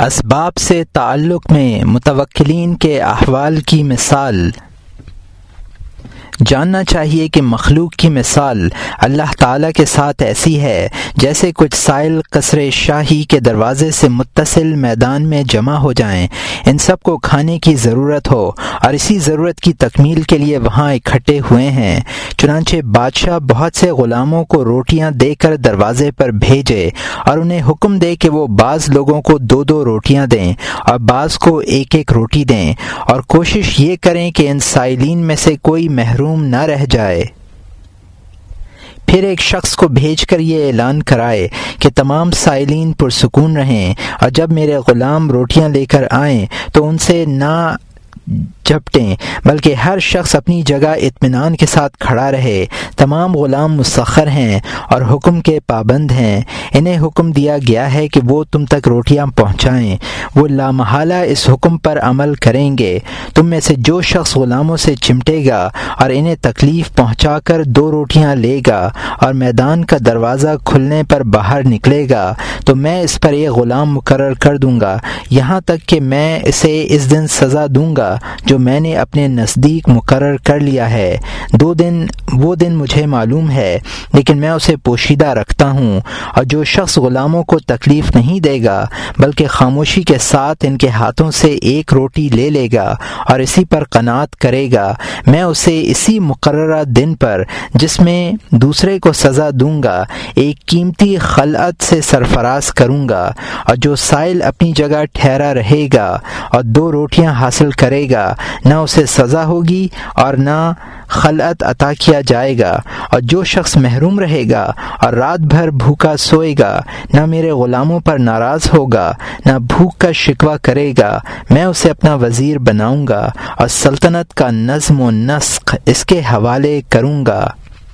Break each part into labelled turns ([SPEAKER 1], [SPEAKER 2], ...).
[SPEAKER 1] اسباب سے تعلق میں متوکلین کے احوال کی مثال۔ جاننا چاہیے کہ مخلوق کی مثال اللہ تعالیٰ کے ساتھ ایسی ہے جیسے کچھ سائل قصر شاہی کے دروازے سے متصل میدان میں جمع ہو جائیں، ان سب کو کھانے کی ضرورت ہو اور اسی ضرورت کی تکمیل کے لیے وہاں اکٹھے ہوئے ہیں۔ چنانچہ بادشاہ بہت سے غلاموں کو روٹیاں دے کر دروازے پر بھیجے اور انہیں حکم دے کہ وہ بعض لوگوں کو 2 روٹیاں دیں اور بعض کو 1 روٹی دیں، اور کوشش یہ کریں کہ ان سائلین میں سے کوئی محروم نہ رہ جائے۔ پھر ایک شخص کو بھیج کر یہ اعلان کرائے کہ تمام سائلین پرسکون رہیں، اور جب میرے غلام روٹیاں لے کر آئیں تو ان سے نہ جھپٹیں بلکہ ہر شخص اپنی جگہ اطمینان کے ساتھ کھڑا رہے۔ تمام غلام مسخر ہیں اور حکم کے پابند ہیں، انہیں حکم دیا گیا ہے کہ وہ تم تک روٹیاں پہنچائیں، وہ لامحالہ اس حکم پر عمل کریں گے۔ تم میں سے جو شخص غلاموں سے چمٹے گا اور انہیں تکلیف پہنچا کر 2 روٹیاں لے گا اور میدان کا دروازہ کھلنے پر باہر نکلے گا تو میں اس پر ایک غلام مقرر کر دوں گا، یہاں تک کہ میں اسے اس دن سزا دوں گا جو میں نے اپنے نزدیک مقرر کر لیا ہے۔ وہ دن مجھے معلوم ہے لیکن میں اسے پوشیدہ رکھتا ہوں، اور جو شخص غلاموں کو تکلیف نہیں دے گا بلکہ خاموشی کے ساتھ ان کے ہاتھوں سے 1 روٹی لے لے گا اور اسی پر قناعت کرے گا، میں اسے اسی مقررہ دن پر جس میں دوسرے کو سزا دوں گا ایک قیمتی خلعت سے سرفراز کروں گا، اور جو سائل اپنی جگہ ٹھہرا رہے گا اور 2 روٹیاں حاصل کرے گا نہ اسے سزا ہوگی اور نہ خلعت عطا کیا جائے گا، اور جو شخص محروم رہے گا اور رات بھر بھوکا سوئے گا نہ میرے غلاموں پر ناراض ہوگا نہ بھوک کا شکوہ کرے گا، میں اسے اپنا وزیر بناؤں گا اور سلطنت کا نظم و نسق اس کے حوالے کروں گا۔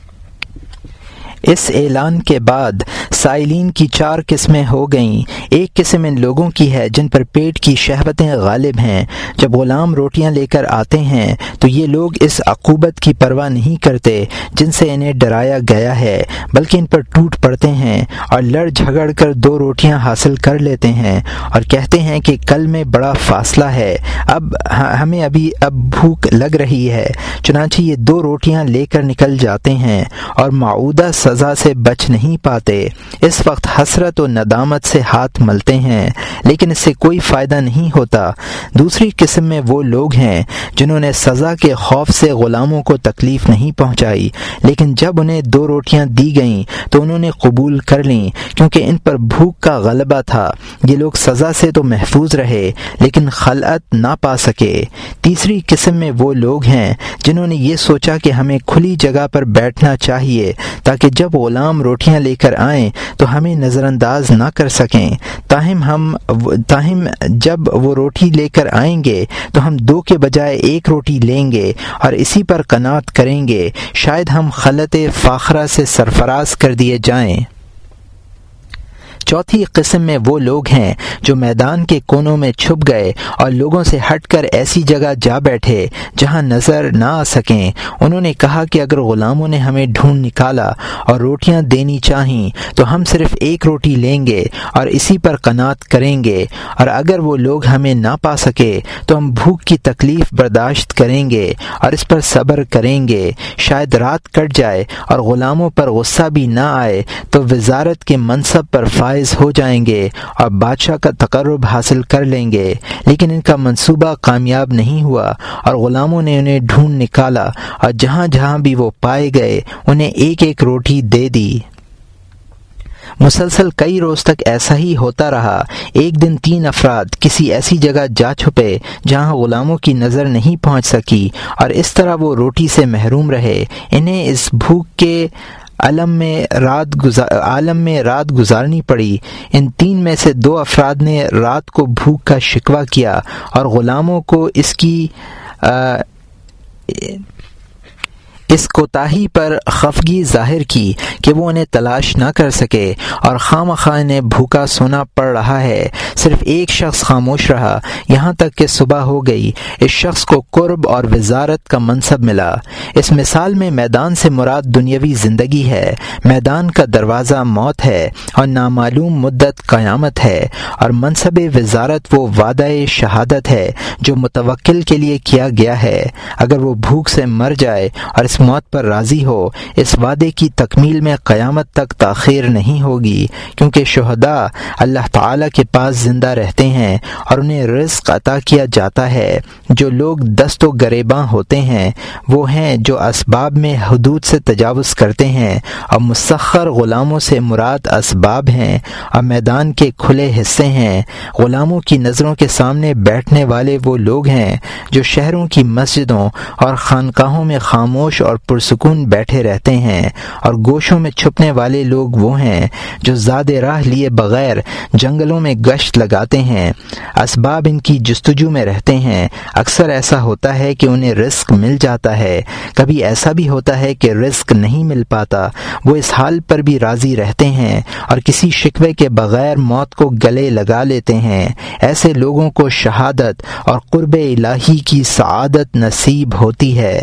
[SPEAKER 1] اس اعلان کے بعد سائلین کی 4 قسمیں ہو گئیں۔ ایک قسم ان لوگوں کی ہے جن پر پیٹ کی شہوتیں غالب ہیں۔ جب غلام روٹیاں لے کر آتے ہیں تو یہ لوگ اس عقوبت کی پرواہ نہیں کرتے جن سے انہیں ڈرایا گیا ہے، بلکہ ان پر ٹوٹ پڑتے ہیں اور لڑ جھگڑ کر 2 روٹیاں حاصل کر لیتے ہیں اور کہتے ہیں کہ کل میں بڑا فاصلہ ہے، ہمیں اب بھوک لگ رہی ہے۔ چنانچہ یہ 2 روٹیاں لے کر نکل جاتے ہیں اور معودہ سزا سے بچ نہیں پاتے۔ اس وقت حسرت و ندامت سے ہاتھ ملتے ہیں لیکن اس سے کوئی فائدہ نہیں ہوتا۔ دوسری قسم میں وہ لوگ ہیں جنہوں نے سزا کے خوف سے غلاموں کو تکلیف نہیں پہنچائی، لیکن جب انہیں 2 روٹیاں دی گئیں تو انہوں نے قبول کر لیں کیونکہ ان پر بھوک کا غلبہ تھا۔ یہ لوگ سزا سے تو محفوظ رہے لیکن خلعت نہ پا سکے۔ تیسری قسم میں وہ لوگ ہیں جنہوں نے یہ سوچا کہ ہمیں کھلی جگہ پر بیٹھنا چاہیے تاکہ جب غلام روٹیاں لے کر آئیں تو ہمیں نظر انداز نہ کر سکیں، تاہم جب وہ روٹی لے کر آئیں گے تو ہم 2 کے بجائے 1 روٹی لیں گے اور اسی پر قناعت کریں گے، شاید ہم خلعت فاخرہ سے سرفراز کر دیے جائیں۔ چوتھی قسم میں وہ لوگ ہیں جو میدان کے کونوں میں چھپ گئے اور لوگوں سے ہٹ کر ایسی جگہ جا بیٹھے جہاں نظر نہ آ سکیں۔ انہوں نے کہا کہ اگر غلاموں نے ہمیں ڈھونڈ نکالا اور روٹیاں دینی چاہیں تو ہم صرف 1 روٹی لیں گے اور اسی پر قناعت کریں گے، اور اگر وہ لوگ ہمیں نہ پا سکے تو ہم بھوک کی تکلیف برداشت کریں گے اور اس پر صبر کریں گے، شاید رات کٹ جائے اور غلاموں پر غصہ بھی نہ آئے تو وزارت کے منصب پر فائز ہو جائیں گے اور بادشاہ کا تقرب حاصل کر لیں گے۔ لیکن ان کا منصوبہ کامیاب نہیں ہوا اور غلاموں نے انہیں ڈھونڈ نکالا اور جہاں جہاں بھی وہ پائے گئے انہیں 1 روٹی دے دی۔ مسلسل کئی روز تک ایسا ہی ہوتا رہا۔ ایک دن 3 افراد کسی ایسی جگہ جا چھپے جہاں غلاموں کی نظر نہیں پہنچ سکی اور اس طرح وہ روٹی سے محروم رہے۔ انہیں اس بھوک کے عالم میں رات گزارنی پڑی۔ ان 3 میں سے 2 افراد نے رات کو بھوک کا شکوہ کیا اور غلاموں کو اس کوتاہی پر خفگی ظاہر کی کہ وہ انہیں تلاش نہ کر سکے اور خواہ انہیں بھوکا سونا پڑ رہا ہے۔ صرف ایک شخص خاموش رہا یہاں تک کہ صبح ہو گئی۔ اس شخص کو قرب اور وزارت کا منصب ملا۔ اس مثال میں میدان سے مراد دنیاوی زندگی ہے۔ میدان کا دروازہ موت ہے اور نامعلوم مدت قیامت ہے، اور منصب وزارت وہ وعدہ شہادت ہے جو متوکل کے لیے کیا گیا ہے۔ اگر وہ بھوک سے مر جائے اور اس موت پر راضی ہو، اس وعدے کی تکمیل میں قیامت تک تاخیر نہیں ہوگی، کیونکہ شہداء اللہ تعالیٰ کے پاس زندہ رہتے ہیں اور انہیں رزق عطا کیا جاتا ہے۔ جو لوگ دست و گریباں ہوتے ہیں وہ ہیں جو اسباب میں حدود سے تجاوز کرتے ہیں، اور مسخر غلاموں سے مراد اسباب ہیں اور میدان کے کھلے حصے ہیں۔ غلاموں کی نظروں کے سامنے بیٹھنے والے وہ لوگ ہیں جو شہروں کی مسجدوں اور خانقاہوں میں خاموش اور پرسکون بیٹھے رہتے ہیں، اور گوشوں میں چھپنے والے لوگ وہ ہیں جو زاد راہ لیے بغیر جنگلوں میں گشت لگاتے ہیں، اسباب ان کی جستجو میں رہتے ہیں۔ اکثر ایسا ہوتا ہے کہ انہیں رزق مل جاتا ہے، کبھی ایسا بھی ہوتا ہے کہ رزق نہیں مل پاتا۔ وہ اس حال پر بھی راضی رہتے ہیں اور کسی شکوے کے بغیر موت کو گلے لگا لیتے ہیں۔ ایسے لوگوں کو شہادت اور قرب الہی کی سعادت نصیب ہوتی ہے۔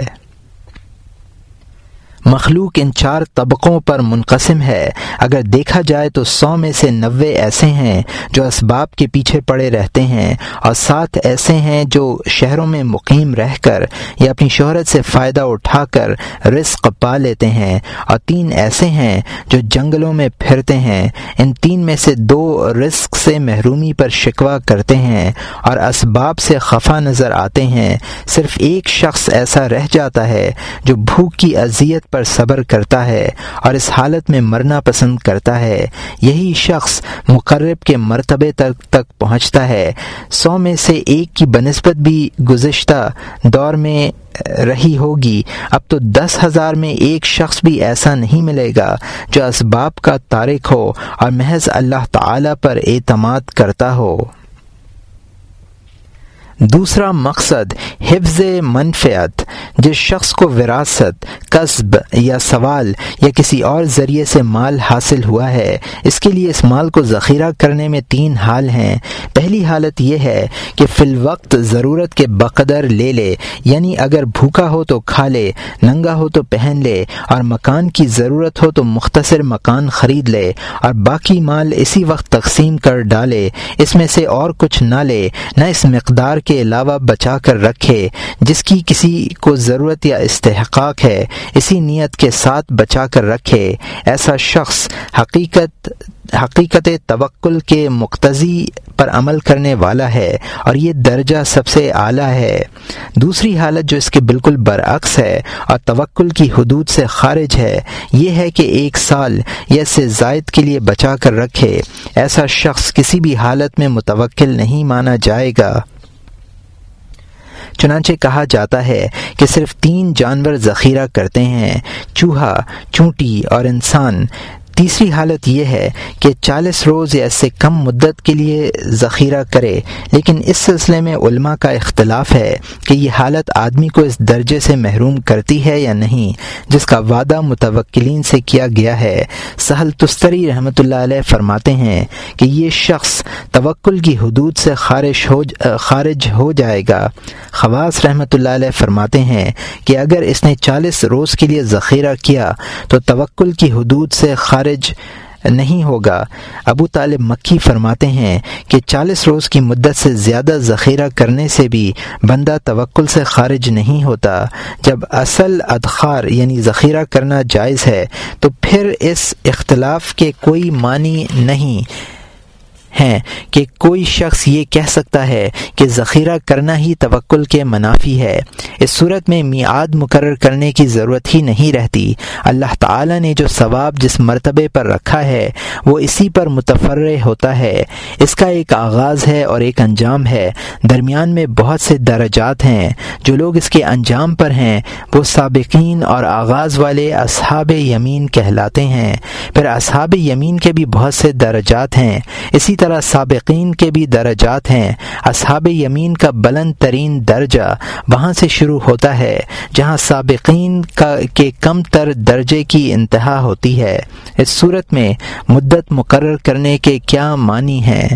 [SPEAKER 1] مخلوق ان 4 طبقوں پر منقسم ہے۔ اگر دیکھا جائے تو 100 میں سے 90 ایسے ہیں جو اسباب کے پیچھے پڑے رہتے ہیں، اور 7 ایسے ہیں جو شہروں میں مقیم رہ کر یا اپنی شہرت سے فائدہ اٹھا کر رزق پا لیتے ہیں، اور 3 ایسے ہیں جو جنگلوں میں پھرتے ہیں۔ ان 3 میں سے 2 رزق سے محرومی پر شکوہ کرتے ہیں اور اسباب سے خفا نظر آتے ہیں۔ صرف ایک شخص ایسا رہ جاتا ہے جو بھوک کی اذیت پر صبر کرتا ہے اور اس حالت میں مرنا پسند کرتا ہے۔ یہی شخص مقرب کے مرتبے تک پہنچتا ہے۔ 100 میں سے 1 کی بنسبت بھی گزشتہ دور میں رہی ہوگی۔ اب تو 10,000 میں 1 شخص بھی ایسا نہیں ملے گا جو اسباب کا تارک ہو اور محض اللہ تعالی پر اعتماد کرتا ہو۔ دوسرا مقصد حفظ منفعت۔ جس شخص کو وراثت، کسب یا سوال یا کسی اور ذریعے سے مال حاصل ہوا ہے، اس کے لیے اس مال کو ذخیرہ کرنے میں 3 حال ہیں۔ پہلی حالت یہ ہے کہ فی الوقت ضرورت کے بقدر لے لے، یعنی اگر بھوکا ہو تو کھا لے، ننگا ہو تو پہن لے، اور مکان کی ضرورت ہو تو مختصر مکان خرید لے، اور باقی مال اسی وقت تقسیم کر ڈالے۔ اس میں سے اور کچھ نہ لے، نہ اس مقدار کے علاوہ بچا کر رکھے جس کی کسی کو ضرورت یا استحقاق ہے، اسی نیت کے ساتھ بچا کر رکھے۔ ایسا شخص حقیقت توکل کے مقتضی پر عمل کرنے والا ہے، اور یہ درجہ سب سے اعلیٰ ہے۔ دوسری حالت جو اس کے بالکل برعکس ہے اور توکل کی حدود سے خارج ہے، یہ ہے کہ 1 سال یا اس سے زائد کے لیے بچا کر رکھے۔ ایسا شخص کسی بھی حالت میں متوکل نہیں مانا جائے گا۔ چنانچہ کہا جاتا ہے کہ صرف 3 جانور ذخیرہ کرتے ہیں، چوہا، چونٹی اور انسان۔ تیسری حالت یہ ہے کہ 40 روز یا اس سے کم مدت کے لیے ذخیرہ کرے، لیکن اس سلسلے میں علماء کا اختلاف ہے کہ یہ حالت آدمی کو اس درجے سے محروم کرتی ہے یا نہیں جس کا وعدہ متوکلین سے کیا گیا ہے۔ سہل تستری رحمۃ اللہ علیہ فرماتے ہیں کہ یہ شخص توکل کی حدود سے خارج ہو جائے گا۔ خواص رحمۃ اللہ علیہ فرماتے ہیں کہ اگر اس نے 40 روز کے لیے ذخیرہ کیا تو توکل کی حدود سے خارج نہیں ہوگا۔ ابو طالب مکی فرماتے ہیں کہ 40 روز کی مدت سے زیادہ ذخیرہ کرنے سے بھی بندہ توکل سے خارج نہیں ہوتا۔ جب اصل ادخار یعنی ذخیرہ کرنا جائز ہے تو پھر اس اختلاف کے کوئی معنی نہیں ہیں کہ کوئی شخص یہ کہہ سکتا ہے کہ ذخیرہ کرنا ہی توکل کے منافی ہے۔ اس صورت میں میعاد مقرر کرنے کی ضرورت ہی نہیں رہتی۔ اللہ تعالی نے جو ثواب جس مرتبے پر رکھا ہے وہ اسی پر متفرع ہوتا ہے۔ اس کا ایک آغاز ہے اور ایک انجام ہے، درمیان میں بہت سے درجات ہیں۔ جو لوگ اس کے انجام پر ہیں وہ سابقین اور آغاز والے اصحاب یمین کہلاتے ہیں۔ پھر اصحاب یمین کے بھی بہت سے درجات ہیں۔ اسی طرح طرح سابقین کے بھی درجات ہیں۔ اصحاب یمین کا بلند ترین درجہ وہاں سے شروع ہوتا ہے جہاں سابقین کے کم تر درجے کی انتہا ہوتی ہے۔ اس صورت میں مدت مقرر کرنے کے کیا معنی ہیں؟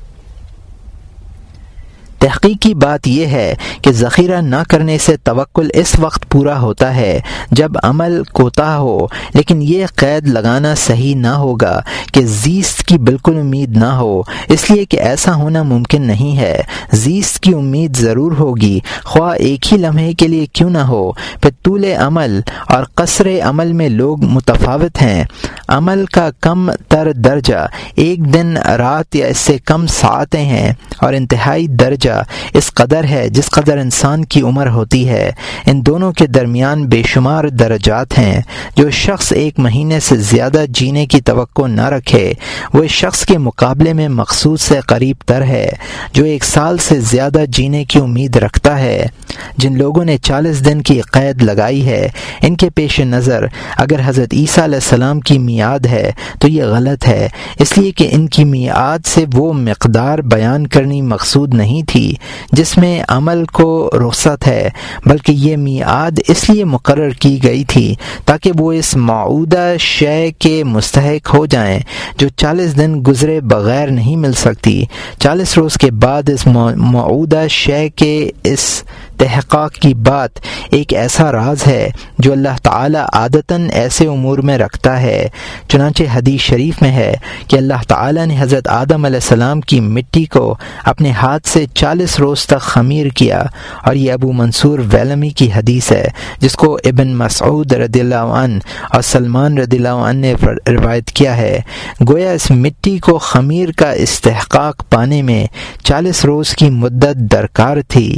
[SPEAKER 1] تحقیقی بات یہ ہے کہ ذخیرہ نہ کرنے سے توکل اس وقت پورا ہوتا ہے جب عمل کوتاہ ہو، لیکن یہ قید لگانا صحیح نہ ہوگا کہ زیست کی بالکل امید نہ ہو، اس لیے کہ ایسا ہونا ممکن نہیں ہے۔ زیست کی امید ضرور ہوگی، خواہ ایک ہی لمحے کے لیے کیوں نہ ہو۔ پھر طول عمل اور قصر عمل میں لوگ متفاوت ہیں۔ عمل کا کم تر درجہ ایک دن، رات یا اس سے کم ساعتیں ہیں، اور انتہائی درجہ اس قدر ہے جس قدر انسان کی عمر ہوتی ہے۔ ان دونوں کے درمیان بے شمار درجات ہیں۔ جو شخص ایک مہینے سے زیادہ جینے کی توقع نہ رکھے وہ اس شخص کے مقابلے میں مقصود سے قریب تر ہے جو 1 سال سے زیادہ جینے کی امید رکھتا ہے۔ جن لوگوں نے 40 دن کی قید لگائی ہے، ان کے پیش نظر اگر حضرت عیسیٰ علیہ السلام کی میعاد ہے تو یہ غلط ہے، اس لیے کہ ان کی میعاد سے وہ مقدار بیان کرنی مقصود نہیں تھی جس میں عمل کو رخصت ہے، بلکہ یہ میعاد اس لیے مقرر کی گئی تھی تاکہ وہ اس موعودہ شے کے مستحق ہو جائیں جو 40 دن گزرے بغیر نہیں مل سکتی۔ 40 روز کے بعد اس موعودہ شے کے استحقاق کی بات ایک ایسا راز ہے جو اللہ تعالی عادتاً ایسے امور میں رکھتا ہے۔ چنانچہ حدیث شریف میں ہے کہ اللہ تعالی نے حضرت آدم علیہ السلام کی مٹی کو اپنے ہاتھ سے 40 روز تک خمیر کیا، اور یہ ابو منصور ویلمی کی حدیث ہے جس کو ابن مسعود رضی اللہ عنہ اور سلمان رضی اللہ عنہ نے روایت کیا ہے۔ گویا اس مٹی کو خمیر کا استحقاق پانے میں 40 روز کی مدت درکار تھی۔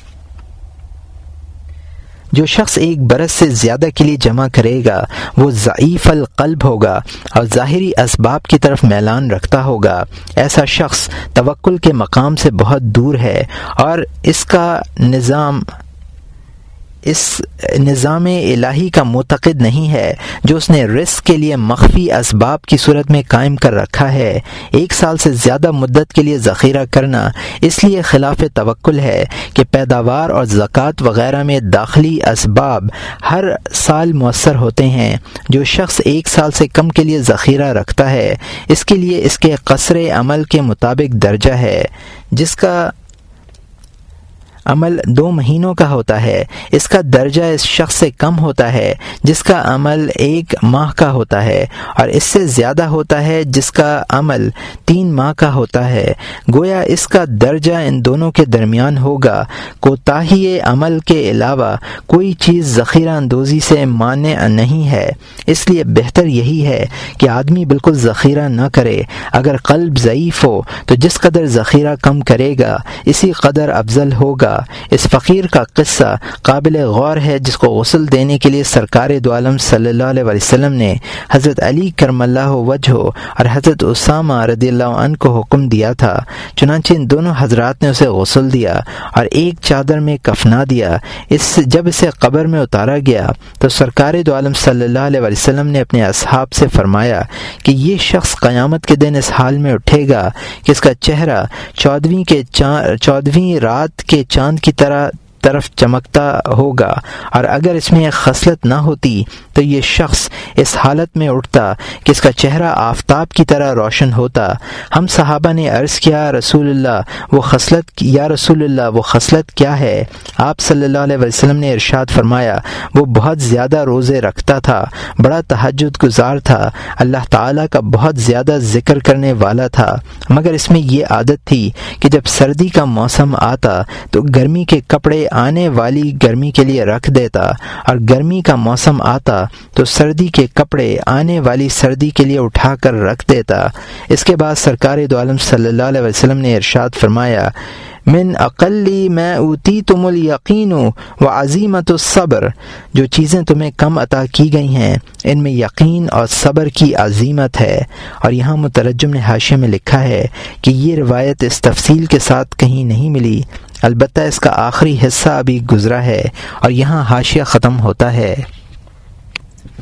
[SPEAKER 1] جو شخص 1 برس سے زیادہ کے لیے جمع کرے گا وہ ضعیف القلب ہوگا اور ظاہری اسباب کی طرف میلان رکھتا ہوگا۔ ایسا شخص توکل کے مقام سے بہت دور ہے اور اس نظام الہی کا معتقد نہیں ہے جو اس نے رزق کے لیے مخفی اسباب کی صورت میں قائم کر رکھا ہے۔ 1 سال سے زیادہ مدت کے لیے ذخیرہ کرنا اس لیے خلاف توکل ہے کہ پیداوار اور زکوٰۃ وغیرہ میں داخلی اسباب ہر سال مؤثر ہوتے ہیں۔ جو شخص 1 سال سے کم کے لیے ذخیرہ رکھتا ہے اس کے لیے اس کے قصر عمل کے مطابق درجہ ہے۔ جس کا عمل 2 مہینوں کا ہوتا ہے اس کا درجہ اس شخص سے کم ہوتا ہے جس کا عمل 1 ماہ کا ہوتا ہے، اور اس سے زیادہ ہوتا ہے جس کا عمل 3 ماہ کا ہوتا ہے۔ گویا اس کا درجہ ان دونوں کے درمیان ہوگا۔ کوتاہی عمل کے علاوہ کوئی چیز ذخیرہ اندوزی سے مانع نہیں ہے، اس لیے بہتر یہی ہے کہ آدمی بالکل ذخیرہ نہ کرے۔ اگر قلب ضعیف ہو تو جس قدر ذخیرہ کم کرے گا اسی قدر افضل ہوگا۔ اس فقیر کا قصہ قابل غور ہے جس کو غسل دینے کے لیے سرکار دو عالم صلی اللہ علیہ وسلم نے حضرت علی کرم اللہ وجہہ اور حضرت اسامہ رضی اللہ عنہ کو حکم دیا تھا۔ چنانچہ ان دونوں حضرات نے اسے غسل دیا اور ایک چادر میں کفنا دیا۔ جب اسے قبر میں اتارا گیا تو سرکار دو عالم صلی اللہ علیہ وسلم نے اپنے اصحاب سے فرمایا کہ یہ شخص قیامت کے دن اس حال میں اٹھے گا کہ اس کا چہرہ 14ویں رات کے چاند کی طرف چمکتا ہوگا، اور اگر اس میں ایک خصلت نہ ہوتی تو یہ شخص اس حالت میں اٹھتا کہ اس کا چہرہ آفتاب کی طرح روشن ہوتا۔ ہم صحابہ نے عرض کیا یا رسول اللہ وہ خصلت کیا ہے؟ آپ صلی اللہ علیہ وسلم نے ارشاد فرمایا وہ بہت زیادہ روزے رکھتا تھا، بڑا تہجد گزار تھا، اللہ تعالیٰ کا بہت زیادہ ذکر کرنے والا تھا، مگر اس میں یہ عادت تھی کہ جب سردی کا موسم آتا تو گرمی کے کپڑے آنے والی گرمی کے لیے رکھ دیتا، اور گرمی کا موسم آتا تو سردی کے کپڑے آنے والی سردی کے لیے اٹھا کر رکھ دیتا۔ اس کے بعد سرکار دو عالم صلی اللہ علیہ وسلم نے ارشاد فرمایا من اقلی ما اوتیتم الیقین وعزیمت الصبر، جو چیزیں تمہیں کم عطا کی گئی ہیں ان میں یقین اور صبر کی عزیمت ہے۔ اور یہاں مترجم نے حاشیے میں لکھا ہے کہ یہ روایت اس تفصیل کے ساتھ کہیں نہیں ملی، البتہ اس کا آخری حصہ ابھی گزرا ہے، اور یہاں حاشیہ ختم ہوتا ہے۔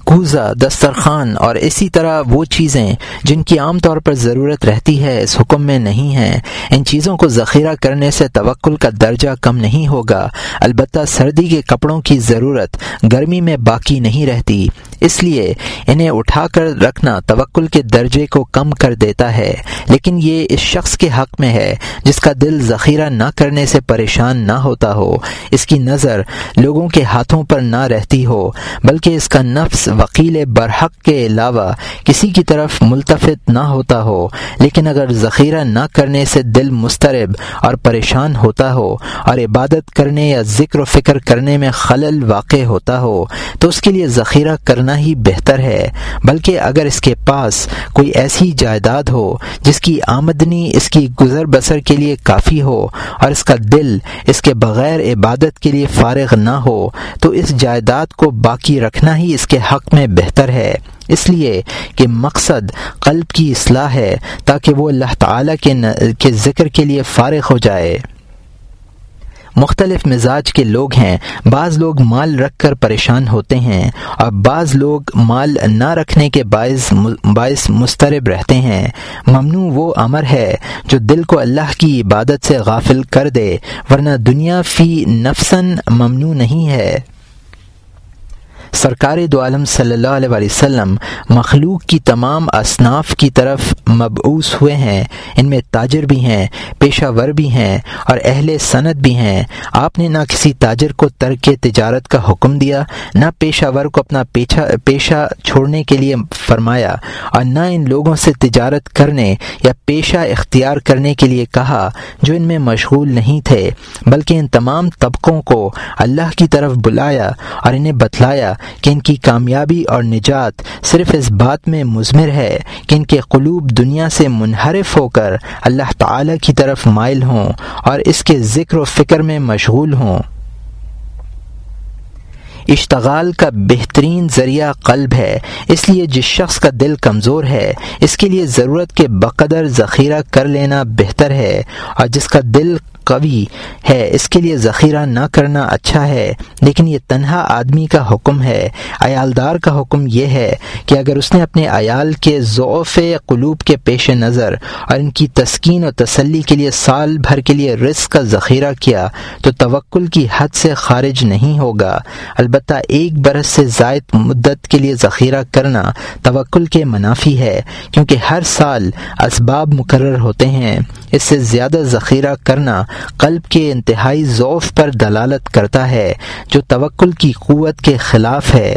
[SPEAKER 1] کوزہ، دسترخوان اور اسی طرح وہ چیزیں جن کی عام طور پر ضرورت رہتی ہے اس حکم میں نہیں ہیں۔ ان چیزوں کو ذخیرہ کرنے سے توکل کا درجہ کم نہیں ہوگا، البتہ سردی کے کپڑوں کی ضرورت گرمی میں باقی نہیں رہتی، اس لیے انہیں اٹھا کر رکھنا توکل کے درجے کو کم کر دیتا ہے۔ لیکن یہ اس شخص کے حق میں ہے جس کا دل ذخیرہ نہ کرنے سے پریشان نہ ہوتا ہو، اس کی نظر لوگوں کے ہاتھوں پر نہ رہتی ہو، بلکہ اس کا نفس وکیل برحق کے علاوہ کسی کی طرف ملتفت نہ ہوتا ہو۔ لیکن اگر ذخیرہ نہ کرنے سے دل مضطرب اور پریشان ہوتا ہو اور عبادت کرنے یا ذکر و فکر کرنے میں خلل واقع ہوتا ہو تو اس کے لیے ذخیرہ کرنا ہی بہتر ہے، بلکہ اگر اس کے پاس کوئی ایسی جائیداد ہو جس کی آمدنی اس کی گزر بسر کے لیے کافی ہو اور اس کا دل اس کے بغیر عبادت کے لیے فارغ نہ ہو تو اس جائیداد کو باقی رکھنا ہی اس کے حق میں بہتر ہے، اس لیے کہ مقصد قلب کی اصلاح ہے تاکہ وہ اللہ تعالیٰ کے ذکر کے لیے فارغ ہو جائے۔ مختلف مزاج کے لوگ ہیں، بعض لوگ مال رکھ کر پریشان ہوتے ہیں اور بعض لوگ مال نہ رکھنے کے باعث مضطرب رہتے ہیں۔ ممنوع وہ امر ہے جو دل کو اللہ کی عبادت سے غافل کر دے، ورنہ دنیا فی نفسن ممنوع نہیں ہے۔ سرکار دو عالم صلی اللہ علیہ وسلم مخلوق کی تمام اصناف کی طرف مبعوث ہوئے ہیں، ان میں تاجر بھی ہیں، پیشہ ور بھی ہیں اور اہل صنعت بھی ہیں۔ آپ نے نہ کسی تاجر کو ترک تجارت کا حکم دیا، نہ پیشہ ور کو اپنا پیشہ چھوڑنے کے لیے فرمایا، اور نہ ان لوگوں سے تجارت کرنے یا پیشہ اختیار کرنے کے لیے کہا جو ان میں مشغول نہیں تھے، بلکہ ان تمام طبقوں کو اللہ کی طرف بلایا اور انہیں بتلایا کہ ان کی کامیابی اور نجات صرف اس بات میں مضمر ہے کہ ان کے قلوب دنیا سے منحرف ہو کر اللہ تعالی کی طرف مائل ہوں اور اس کے ذکر و فکر میں مشغول ہوں۔ اشتغال کا بہترین ذریعہ قلب ہے، اس لیے جس شخص کا دل کمزور ہے اس کے لیے ضرورت کے بقدر ذخیرہ کر لینا بہتر ہے، اور جس کا دل قوی ہے اس کے لیے ذخیرہ نہ کرنا اچھا ہے۔ لیکن یہ تنہا آدمی کا حکم ہے۔ عیالدار کا حکم یہ ہے کہ اگر اس نے اپنے عیال کے ضعف قلوب کے پیش نظر اور ان کی تسکین و تسلی کے لیے سال بھر کے لیے رزق کا ذخیرہ کیا تو توکل کی حد سے خارج نہیں ہوگا۔ البتہ ایک برس سے زائد مدت کے لیے ذخیرہ کرنا توکل کے منافی ہے، کیونکہ ہر سال اسباب مقرر ہوتے ہیں۔ اس سے زیادہ ذخیرہ کرنا قلب کے انتہائی ضعف پر دلالت کرتا ہے جو توکل کی قوت کے خلاف ہے۔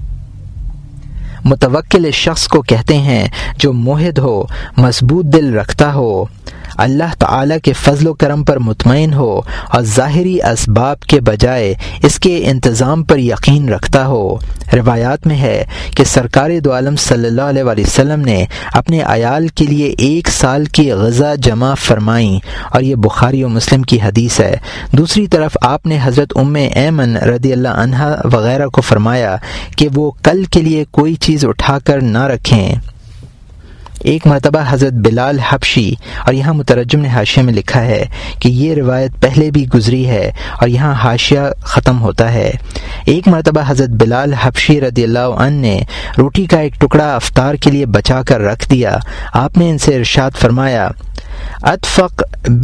[SPEAKER 1] متوکل اس شخص کو کہتے ہیں جو موحد ہو، مضبوط دل رکھتا ہو، اللہ تعالیٰ کے فضل و کرم پر مطمئن ہو اور ظاہری اسباب کے بجائے اس کے انتظام پر یقین رکھتا ہو۔ روایات میں ہے کہ سرکار دو عالم صلی اللہ علیہ وسلم نے اپنے عیال کے لیے 1 سال کی غذا جمع فرمائیں، اور یہ بخاری و مسلم کی حدیث ہے۔ دوسری طرف آپ نے حضرت ام ایمن رضی اللہ عنہا وغیرہ کو فرمایا کہ وہ کل کے لیے کوئی چیز اٹھا کر نہ رکھیں۔ ایک مرتبہ حضرت بلال حبشی، اور یہاں مترجم نے حاشیہ میں لکھا ہے کہ یہ روایت پہلے بھی گزری ہے اور یہاں حاشیہ ختم ہوتا ہے۔ ایک مرتبہ حضرت بلال حبشی رضی اللہ عنہ نے روٹی کا ایک ٹکڑا افطار کے لیے بچا کر رکھ دیا۔ آپ نے ان سے ارشاد فرمایا، اتفق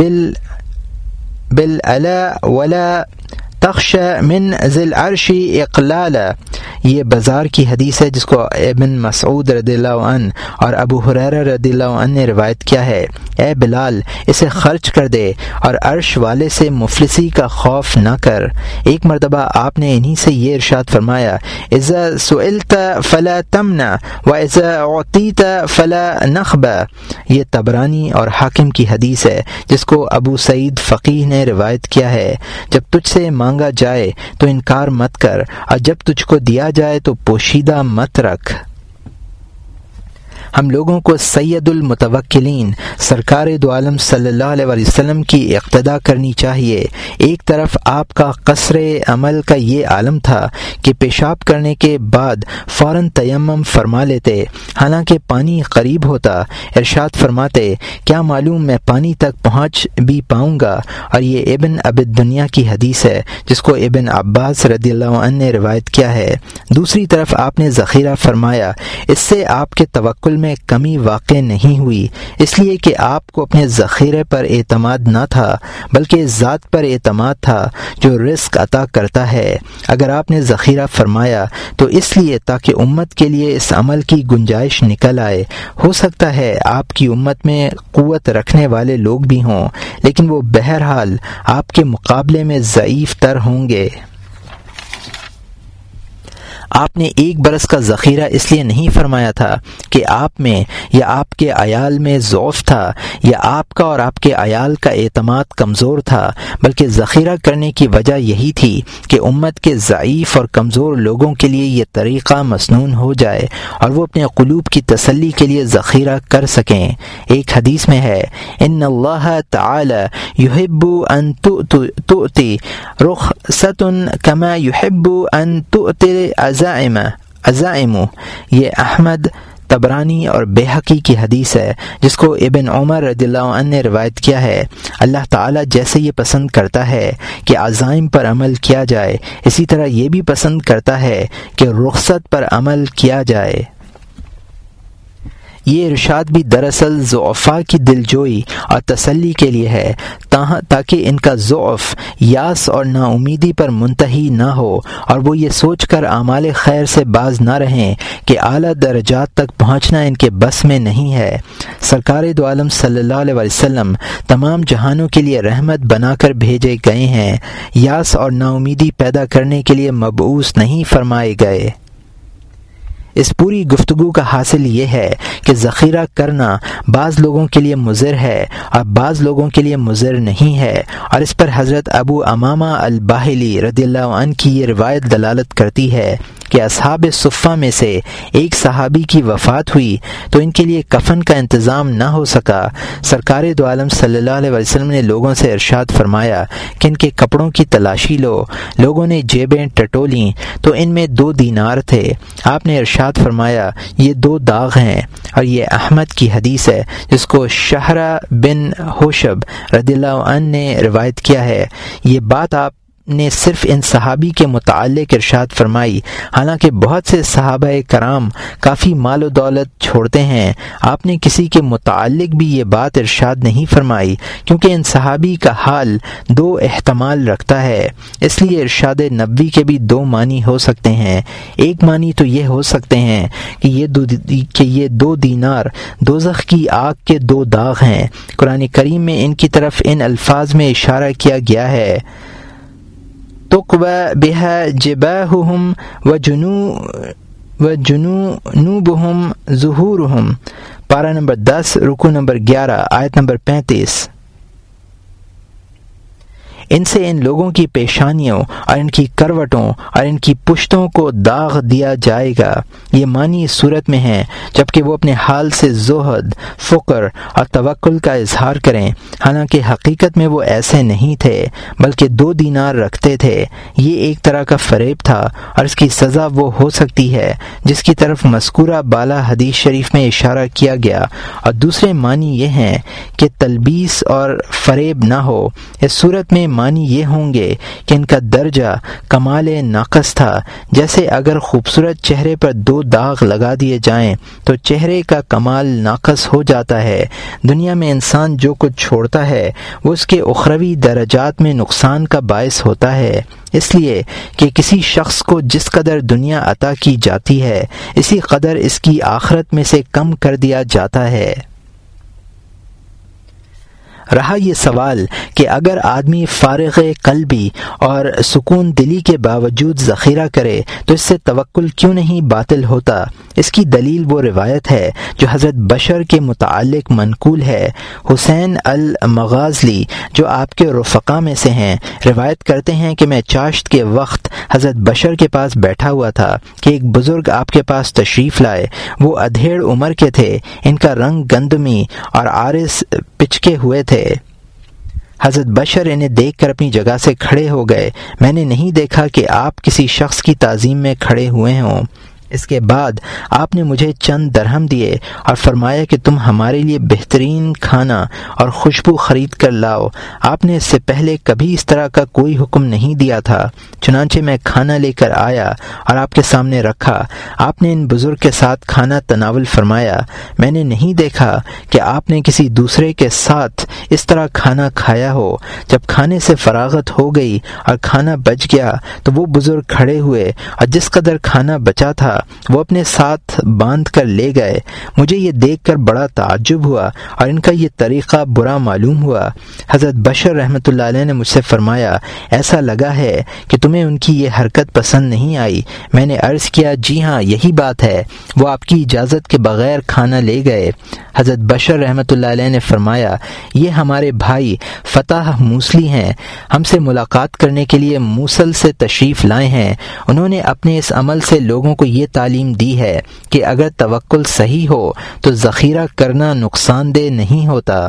[SPEAKER 1] بالعلا ولا تخش من ذی العرش اقلالا۔ یہ بازار کی حدیث ہے جس کو ابن مسعود رضی اللہ عنہ اور ابو ہریرہ رضی اللہ عنہ نے روایت کیا ہے۔ اے بلال، اسے خرچ کر دے اور عرش والے سے مفلسی کا خوف نہ کر۔ ایک مرتبہ آپ نے انہی سے یہ ارشاد فرمایا، اذا سئلت فلا تمنع واذا اعطیت فلا نخبہ۔ یہ طبرانی اور حاکم کی حدیث ہے جس کو ابو سعید فقیہ نے روایت کیا ہے۔ جب تجھ سے مانگا جائے تو انکار مت کر، اور جب تجھ کو دیا جائے تو پوشیدہ مت رکھ۔ ہم لوگوں کو سید المتوکلین سرکار دو عالم صلی اللہ علیہ وسلم کی اقتدا کرنی چاہیے۔ ایک طرف آپ کا قصر عمل کا یہ عالم تھا کہ پیشاب کرنے کے بعد فوراً تیمم فرما لیتے، حالانکہ پانی قریب ہوتا۔ ارشاد فرماتے، کیا معلوم میں پانی تک پہنچ بھی پاؤں گا، اور یہ ابن ابی دنیا کی حدیث ہے جس کو ابن عباس رضی اللہ عنہ نے روایت کیا ہے۔ دوسری طرف آپ نے ذخیرہ فرمایا، اس سے آپ کے توکل میں کمی واقع نہیں ہوئی، اس لیے کہ آپ کو اپنے ذخیرے پر اعتماد نہ تھا بلکہ ذات پر اعتماد تھا جو رزق عطا کرتا ہے۔ اگر آپ نے ذخیرہ فرمایا تو اس لیے تاکہ امت کے لیے اس عمل کی گنجائش نکل آئے۔ ہو سکتا ہے آپ کی امت میں قوت رکھنے والے لوگ بھی ہوں، لیکن وہ بہرحال آپ کے مقابلے میں ضعیف تر ہوں گے۔ آپ نے 1 برس کا ذخیرہ اس لیے نہیں فرمایا تھا کہ آپ میں یا آپ کے عیال میں ضعف تھا یا آپ کا اور آپ کے عیال کا اعتماد کمزور تھا، بلکہ ذخیرہ کرنے کی وجہ یہی تھی کہ امت کے ضعیف اور کمزور لوگوں کے لیے یہ طریقہ مسنون ہو جائے اور وہ اپنے قلوب کی تسلی کے لیے ذخیرہ کر سکیں۔ ایک حدیث میں ہے، ان اللہ تعالی یحب ان تؤتی رخصۃ کما یحب ان تؤتی عزائم۔ یہ احمد، طبرانی اور بیہقی کی حدیث ہے جس کو ابن عمر رضی اللہ عنہ نے روایت کیا ہے۔ اللہ تعالیٰ جیسے یہ پسند کرتا ہے کہ عزائم پر عمل کیا جائے، اسی طرح یہ بھی پسند کرتا ہے کہ رخصت پر عمل کیا جائے۔ یہ ارشاد بھی دراصل ضعفاء کی دلجوئی اور تسلی کے لیے ہے تاکہ ان کا ضعف یاس اور نا امیدی پر منتہی نہ ہو اور وہ یہ سوچ کر اعمال خیر سے باز نہ رہیں کہ اعلیٰ درجات تک پہنچنا ان کے بس میں نہیں ہے۔ سرکار دو عالم صلی اللہ علیہ وسلم تمام جہانوں کے لیے رحمت بنا کر بھیجے گئے ہیں، یاس اور نا امیدی پیدا کرنے کے لیے مبعوث نہیں فرمائے گئے۔ اس پوری گفتگو کا حاصل یہ ہے کہ ذخیرہ کرنا بعض لوگوں کے لیے مضر ہے اور بعض لوگوں کے لیے مضر نہیں ہے، اور اس پر حضرت ابو امامہ الباہلی رضی اللہ عنہ کی یہ روایت دلالت کرتی ہے کہ اصحاب صفہ میں سے ایک صحابی کی وفات ہوئی تو ان کے لیے کفن کا انتظام نہ ہو سکا۔ سرکار دو عالم صلی اللہ علیہ وسلم نے لوگوں سے ارشاد فرمایا کہ ان کے کپڑوں کی تلاشی لو۔ لوگوں نے جیبیں ٹٹولیں تو ان میں 2 دینار تھے۔ آپ نے ارشاد فرمایا، یہ 2 داغ ہیں، اور یہ احمد کی حدیث ہے جس کو شہرہ بن حوشب رضی اللہ عنہ نے روایت کیا ہے۔ یہ بات آپ نے صرف ان صحابی کے متعلق ارشاد فرمائی، حالانکہ بہت سے صحابہ کرام کافی مال و دولت چھوڑتے ہیں۔ آپ نے کسی کے متعلق بھی یہ بات ارشاد نہیں فرمائی، کیونکہ ان صحابی کا حال 2 احتمال رکھتا ہے، اس لیے ارشاد نبوی کے بھی 2 معنی ہو سکتے ہیں۔ ایک معنی تو یہ ہو سکتے ہیں کہ یہ 2 دینار دوزخ کی آگ کے 2 داغ ہیں۔ قرآن کریم میں ان کی طرف ان الفاظ میں اشارہ کیا گیا ہے، تقوی بہا جباہہم وجنوبہم ظہورہم، پارہ نمبر 10 رکوع نمبر 11 آیت نمبر 35۔ ان سے ان لوگوں کی پیشانیوں اور ان کی کروٹوں اور ان کی پشتوں کو داغ دیا جائے گا۔ یہ معنی اس صورت میں ہیں جبکہ وہ اپنے حال سے زہد، فقر اور توکل کا اظہار کریں، حالانکہ حقیقت میں وہ ایسے نہیں تھے بلکہ 2 دینار رکھتے تھے۔ یہ ایک طرح کا فریب تھا اور اس کی سزا وہ ہو سکتی ہے جس کی طرف مذکورہ بالا حدیث شریف میں اشارہ کیا گیا، اور دوسرے معنی یہ ہیں کہ تلبیس اور فریب نہ ہو۔ اس صورت میں معنی یہ ہوں گے کہ ان کا درجہ کمال ناقص تھا، جیسے اگر خوبصورت چہرے پر 2 داغ لگا دیے جائیں تو چہرے کا کمال ناقص ہو جاتا ہے۔ دنیا میں انسان جو کچھ چھوڑتا ہے وہ اس کے اخروی درجات میں نقصان کا باعث ہوتا ہے، اس لیے کہ کسی شخص کو جس قدر دنیا عطا کی جاتی ہے اسی قدر اس کی آخرت میں سے کم کر دیا جاتا ہے۔ رہا یہ سوال کہ اگر آدمی فارغ قلبی اور سکون دلی کے باوجود ذخیرہ کرے تو اس سے توکل کیوں نہیں باطل ہوتا؟ اس کی دلیل وہ روایت ہے جو حضرت بشر کے متعلق منقول ہے۔ حسین المغازلی جو آپ کے رفقا میں سے ہیں روایت کرتے ہیں کہ میں چاشت کے وقت حضرت بشر کے پاس بیٹھا ہوا تھا کہ ایک بزرگ آپ کے پاس تشریف لائے۔ وہ ادھیڑ عمر کے تھے، ان کا رنگ گندمی اور عارض پچکے ہوئے تھے۔ حضرت بشر انہیں دیکھ کر اپنی جگہ سے کھڑے ہو گئے۔ میں نے نہیں دیکھا کہ آپ کسی شخص کی تعظیم میں کھڑے ہوئے ہوں۔ اس کے بعد آپ نے مجھے چند درہم دیے اور فرمایا کہ تم ہمارے لیے بہترین کھانا اور خوشبو خرید کر لاؤ۔ آپ نے اس سے پہلے کبھی اس طرح کا کوئی حکم نہیں دیا تھا۔ چنانچہ میں کھانا لے کر آیا اور آپ کے سامنے رکھا۔ آپ نے ان بزرگ کے ساتھ کھانا تناول فرمایا۔ میں نے نہیں دیکھا کہ آپ نے کسی دوسرے کے ساتھ اس طرح کھانا کھایا ہو۔ جب کھانے سے فراغت ہو گئی اور کھانا بچ گیا تو وہ بزرگ کھڑے ہوئے اور جس قدر کھانا بچا تھا وہ اپنے ساتھ باندھ کر لے گئے۔ مجھے یہ دیکھ کر بڑا تعجب ہوا اور ان کا یہ طریقہ برا معلوم ہوا۔ حضرت بشر رحمۃ اللہ علیہ نے مجھ سے فرمایا ایسا لگا ہے کہ تمہیں ان کی یہ حرکت پسند نہیں آئی۔ میں نے عرض کیا جی ہاں یہی بات ہے، وہ آپ کی اجازت کے بغیر کھانا لے گئے۔ حضرت بشر رحمۃ اللہ علیہ نے فرمایا یہ ہمارے بھائی فتح موصلی ہیں، ہم سے ملاقات کرنے کے لیے موصل سے تشریف لائے ہیں۔ انہوں نے اپنے اس عمل سے لوگوں کو یہ تعلیم دی ہے کہ اگر توکل صحیح ہو تو ذخیرہ کرنا نقصان دہ نہیں ہوتا۔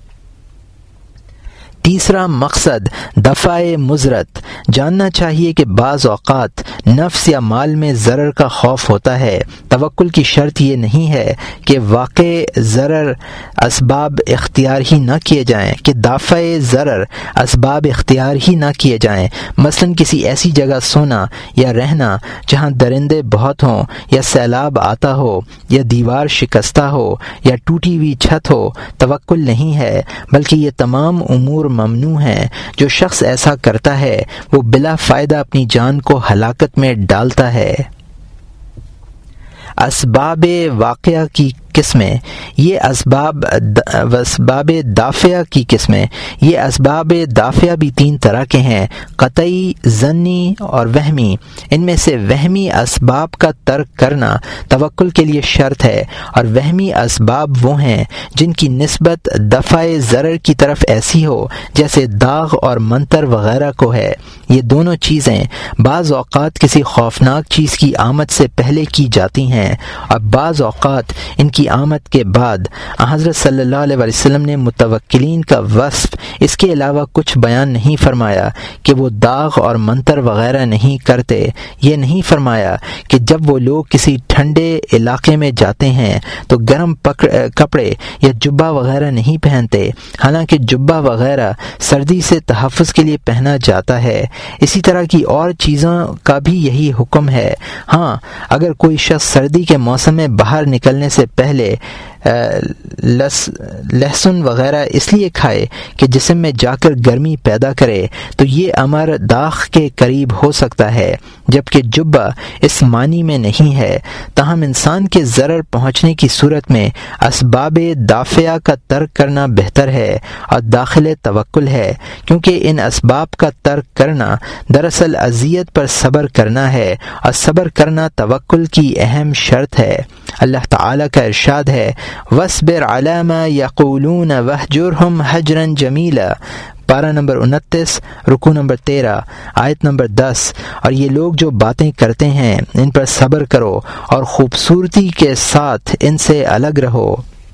[SPEAKER 1] تیسرا مقصد دفع مضرت۔ جاننا چاہیے کہ بعض اوقات نفس یا مال میں ضرر کا خوف ہوتا ہے۔ توکل کی شرط یہ نہیں ہے کہ واقع ضرر اسباب اختیار ہی نہ کیے جائیں، کہ دافع ضرر اسباب اختیار ہی نہ کیے جائیں۔ مثلا کسی ایسی جگہ سونا یا رہنا جہاں درندے بہت ہوں، یا سیلاب آتا ہو، یا دیوار شکستہ ہو، یا ٹوٹی ہوئی چھت ہو، توکل نہیں ہے، بلکہ یہ تمام امور ممنوع ہیں۔ جو شخص ایسا کرتا ہے وہ بلا فائدہ اپنی جان کو ہلاکت میں ڈالتا ہے۔ اسباب واقعہ کی قسمیں، یہ اسباب دافعہ کی قسمیں، یہ اسباب دافعہ بھی تین طرح کے ہیں، قطعی، ظنی اور وہمی۔ ان میں سے وہمی اسباب کا ترک کرنا توکل کے لیے شرط ہے، اور وہمی اسباب وہ ہیں جن کی نسبت دفع ضرر کی طرف ایسی ہو جیسے داغ اور منتر وغیرہ کو ہے۔ یہ دونوں چیزیں بعض اوقات کسی خوفناک چیز کی آمد سے پہلے کی جاتی ہیں اور بعض اوقات ان کی آمد کے بعد۔ حضرت صلی اللہ علیہ وسلم نے متوکلین کا وصف اس کے علاوہ کچھ بیان نہیں فرمایا کہ وہ داغ اور منتر وغیرہ نہیں کرتے۔ یہ نہیں فرمایا کہ جب وہ لوگ کسی ٹھنڈے علاقے میں جاتے ہیں تو گرم کپڑے یا جبہ وغیرہ نہیں پہنتے، حالانکہ جبہ وغیرہ سردی سے تحفظ کے لیے پہنا جاتا ہے۔ اسی طرح کی اور چیزوں کا بھی یہی حکم ہے۔ ہاں اگر کوئی شخص سردی کے موسم میں باہر نکلنے سے پہلے لہسن وغیرہ اس لیے کھائے کہ جسم میں جا کر گرمی پیدا کرے تو یہ امر داغ کے قریب ہو سکتا ہے، جبکہ جبہ اس معنی میں نہیں ہے۔ تاہم انسان کے ضرر پہنچنے کی صورت میں اسباب دافعہ کا ترک کرنا بہتر ہے اور داخل توکل ہے، کیونکہ ان اسباب کا ترک کرنا دراصل اذیت پر صبر کرنا ہے، اور صبر کرنا توکل کی اہم شرط ہے۔ اللہ تعالیٰ کا ارشاد ہے وَاصْبِرْ عَلَىٰ مَا يَقُولُونَ وَاهْجُرْهُمْ هَجْرًا جَمِيلًا، پارہ نمبر 29 رکوع نمبر 13 آیت نمبر 10۔ اور یہ لوگ جو باتیں کرتے ہیں ان پر صبر کرو اور خوبصورتی کے ساتھ ان سے الگ رہو۔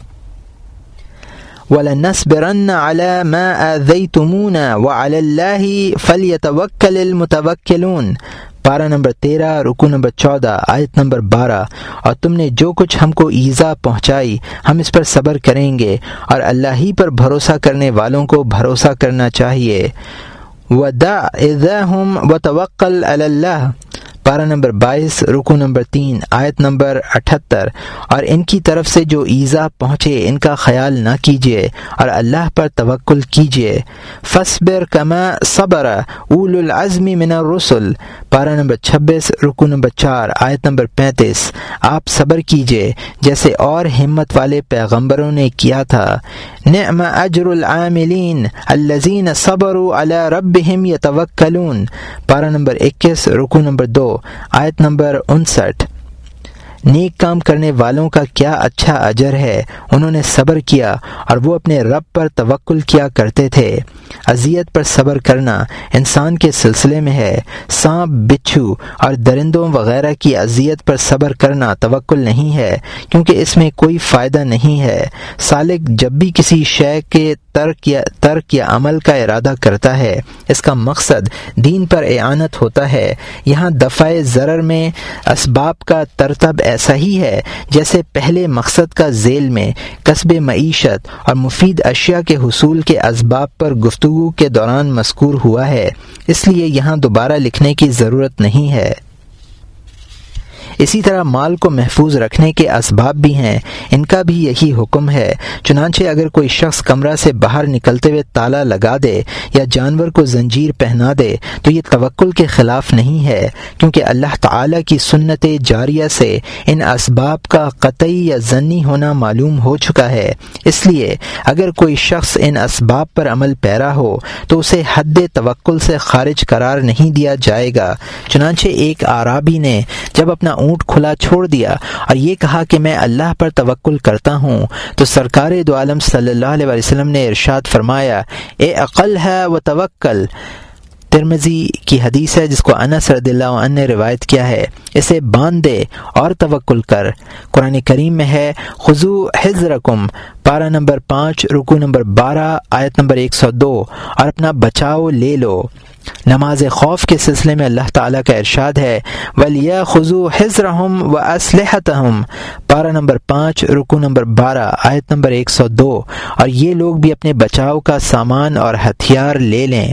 [SPEAKER 1] وَلَنَصْبِرَنَّ عَلَىٰ مَا آذَيْتُمُونَا وَعَلَى اللَّهِ فَلْيَتَوَكَّلِ الْمُتَوَكِّلُونَ، پارہ نمبر 13 رکوع نمبر 14 آیت نمبر 12۔ اور تم نے جو کچھ ہم کو ایذا پہنچائی ہم اس پر صبر کریں گے، اور اللہ ہی پر بھروسہ کرنے والوں کو بھروسہ کرنا چاہیے۔ وَدَعْ إِذَاهُمْ وَتَوَكَّلْ عَلَى اللَّهِ، پارہ نمبر 22 رکوع نمبر 3 آیت نمبر 78۔ اور ان کی طرف سے جو ایذا پہنچے ان کا خیال نہ کیجیے اور اللہ پر توکل کیجیے۔ فَاصْبِرْ كَمَا صَبَرَ أُولُو الْعَزْمِ مِنَ الرُّسُلِ، پارہ نمبر 26 رکوع نمبر 4 آیت نمبر 35۔ آپ صبر کیجیے جیسے اور ہمت والے پیغمبروں نے کیا تھا۔ نعم اجر العاملین الذین صبروا علی ربہم یتوکلون، پارہ نمبر 21 رکوع نمبر 2 آیت نمبر 59۔ نیک کام کرنے والوں کا کیا اچھا اجر ہے، انہوں نے صبر کیا اور وہ اپنے رب پر توکل کیا کرتے تھے۔ اذیت پر صبر کرنا انسان کے سلسلے میں ہے، سانپ، بچھو اور درندوں وغیرہ کی اذیت پر صبر کرنا توکل نہیں ہے، کیونکہ اس میں کوئی فائدہ نہیں ہے۔ سالک جب بھی کسی شے کے ترک یا عمل کا ارادہ کرتا ہے، اس کا مقصد دین پر اعانت ہوتا ہے۔ یہاں دفع ضرر میں اسباب کا ترتب ایسا ہی ہے جیسے پہلے مقصد کا ذیل میں کسب معیشت اور مفید اشیاء کے حصول کے اسباب پر گفتگو کے دوران مذکور ہوا ہے، اس لیے یہاں دوبارہ لکھنے کی ضرورت نہیں ہے۔ اسی طرح مال کو محفوظ رکھنے کے اسباب بھی ہیں، ان کا بھی یہی حکم ہے۔ چنانچہ اگر کوئی شخص کمرہ سے باہر نکلتے ہوئے تالا لگا دے یا جانور کو زنجیر پہنا دے تو یہ توکل کے خلاف نہیں ہے، کیونکہ اللہ تعالی کی سنت جاریہ سے ان اسباب کا قطعی یا ظنی ہونا معلوم ہو چکا ہے۔ اس لیے اگر کوئی شخص ان اسباب پر عمل پیرا ہو تو اسے حد توکل سے خارج قرار نہیں دیا جائے گا۔ چنانچہ ایک اعرابی نے جب اپنا اونٹ کھلا چھوڑ دیا اور یہ کہا کہ میں اللہ پر توکل کرتا ہوں تو سرکار دو عالم صلی اللہ علیہ وسلم نے ارشاد فرمایا، اے عقل ہے و توکل۔ ترمذی کی حدیث ہے جس کو انس رضی اللہ عنہ نے روایت کیا ہے، اسے باندھ دے اور توکل کر۔ قرآن کریم میں ہے، خذوا حذرکم، پارہ نمبر 5 رکوع نمبر 12 آیت نمبر 102، اور اپنا بچاؤ لے لو۔ نماز خوف کے سلسلے میں اللہ تعالیٰ کا ارشاد ہے، وَلْيَأْخُذُوا حِذْرَهُمْ وَأَسْلِحَتَهُمْ، پارہ نمبر 5 رکوع نمبر 12 آیت نمبر 102، اور یہ لوگ بھی اپنے بچاؤ کا سامان اور ہتھیار لے لیں۔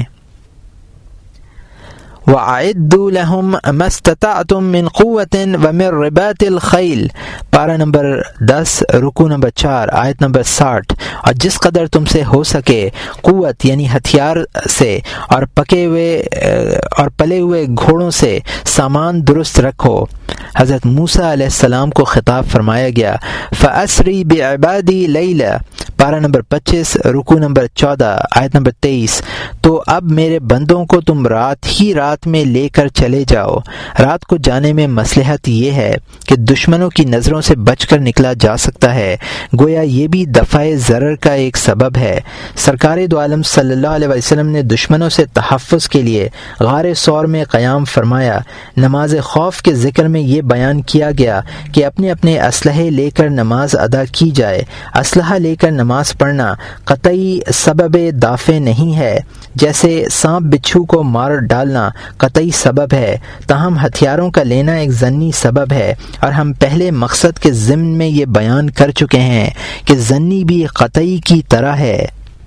[SPEAKER 1] وَأَعِدُّوا لَهُمْ مَا اسْتَطَعْتُم مِّن قُوَّةٍ وَمِن رِّبَاطِ الْخَيْلِ، پارہ نمبر 10 رکوع نمبر 4 آیت نمبر 60، اور جس قدر تم سے ہو سکے قوت یعنی ہتھیار سے اور پلے ہوئے گھوڑوں سے سامان درست رکھو۔ حضرت موسیٰ علیہ السلام کو خطاب فرمایا گیا، فَأَسْرِ بِعِبَادِي لَيْلًا، پارہ نمبر 25 رکوع نمبر 14 آیت نمبر 23، تو اب میرے بندوں کو تم رات میں لے کر چلے جاؤ۔ رات کو جانے میں مصلحت یہ ہے کہ دشمنوں کی نظروں سے بچ کر نکلا جا سکتا ہے، گویا یہ بھی دفع ضرر کا ایک سبب ہے۔ سرکار دو عالم صلی اللہ علیہ وسلم نے دشمنوں سے تحفظ کے لیے غار ثور میں قیام فرمایا۔ نماز خوف کے ذکر میں یہ بیان کیا گیا کہ اپنے اپنے اسلحے لے کر نماز ادا کی جائے۔ اسلحہ لے کر نماز پڑھنا قطعی سبب دافع نہیں ہے، جیسے سانپ بچھو کو مار ڈالنا قطعی سبب ہے، تاہم ہتھیاروں کا لینا ایک ظنی سبب ہے، اور ہم پہلے مقصد کے ضمن میں یہ بیان کر چکے ہیں کہ ظنی بھی قطعی کی طرح ہے۔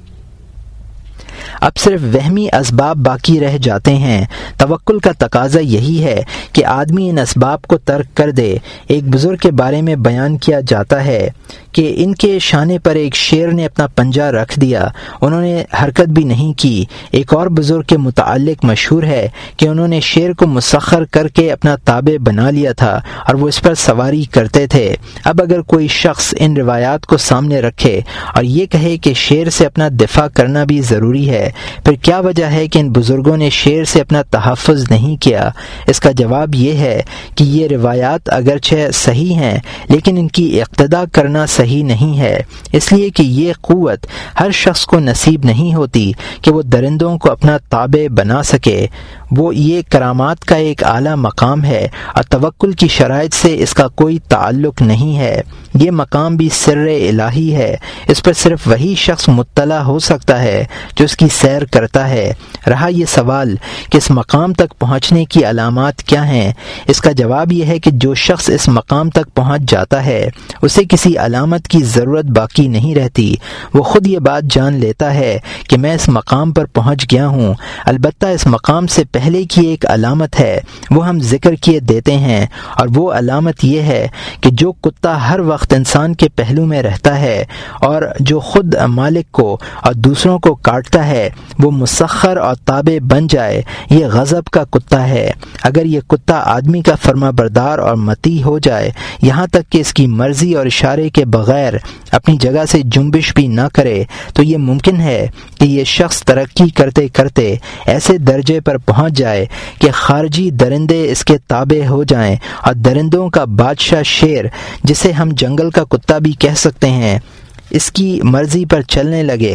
[SPEAKER 1] اب صرف وہمی اسباب باقی رہ جاتے ہیں۔ توکل کا تقاضا یہی ہے کہ آدمی ان اسباب کو ترک کر دے۔ ایک بزرگ کے بارے میں بیان کیا جاتا ہے کہ ان کے شانے پر ایک شیر نے اپنا پنجہ رکھ دیا، انہوں نے حرکت بھی نہیں کی۔ ایک اور بزرگ کے متعلق مشہور ہے کہ انہوں نے شیر کو مسخر کر کے اپنا تابع بنا لیا تھا اور وہ اس پر سواری کرتے تھے۔ اب اگر کوئی شخص ان روایات کو سامنے رکھے اور یہ کہے کہ شیر سے اپنا دفاع کرنا بھی ضروری ہے، پھر کیا وجہ ہے کہ ان بزرگوں نے شیر سے اپنا تحفظ نہیں کیا؟ اس کا جواب یہ ہے کہ یہ روایات اگرچہ صحیح ہیں لیکن ان کی اقتداء کرنا صحیح نہیں ہے، اس لیے کہ یہ قوت ہر شخص کو نصیب نہیں ہوتی کہ وہ درندوں کو اپنا تابع بنا سکے۔ وہ یہ کرامات کا ایک اعلیٰ مقام ہے اور توکل کی شرائط سے اس کا کوئی تعلق نہیں ہے۔ یہ مقام بھی سر الہی ہے، اس پر صرف وہی شخص مطلع ہو سکتا ہے جو اس کی سیر کرتا ہے۔ رہا یہ سوال کہ اس مقام تک پہنچنے کی علامات کیا ہیں، اس کا جواب یہ ہے کہ جو شخص اس مقام تک پہنچ جاتا ہے اسے کسی علامت کی ضرورت باقی نہیں رہتی۔ وہ خود یہ بات جان لیتا ہے کہ میں اس مقام پر پہنچ گیا ہوں۔ البتہ اس مقام سے پہلے کی ایک علامت ہے، وہ ہم ذکر کیے دیتے ہیں، اور وہ علامت یہ ہے کہ جو کتا ہر وقت انسان کے پہلو میں رہتا ہے اور جو خود مالک کو اور دوسروں کو کاٹتا ہے، ہے وہ مسخر اور تابع بن جائے، یہ غضب کا کتا ہے۔ اگر یہ کتا آدمی کا فرما بردار اور مطیع ہو جائے، یہاں تک کہ اس کی مرضی اور اشارے کے بغیر اپنی جگہ سے جنبش بھی نہ کرے، تو یہ ممکن ہے کہ یہ شخص ترقی کرتے کرتے ایسے درجے پر پہنچ جائے کہ خارجی درندے اس کے تابع ہو جائیں اور درندوں کا بادشاہ شیر، جسے ہم جنگل کا کتا بھی کہہ سکتے ہیں، اس کی مرضی پر چلنے لگے۔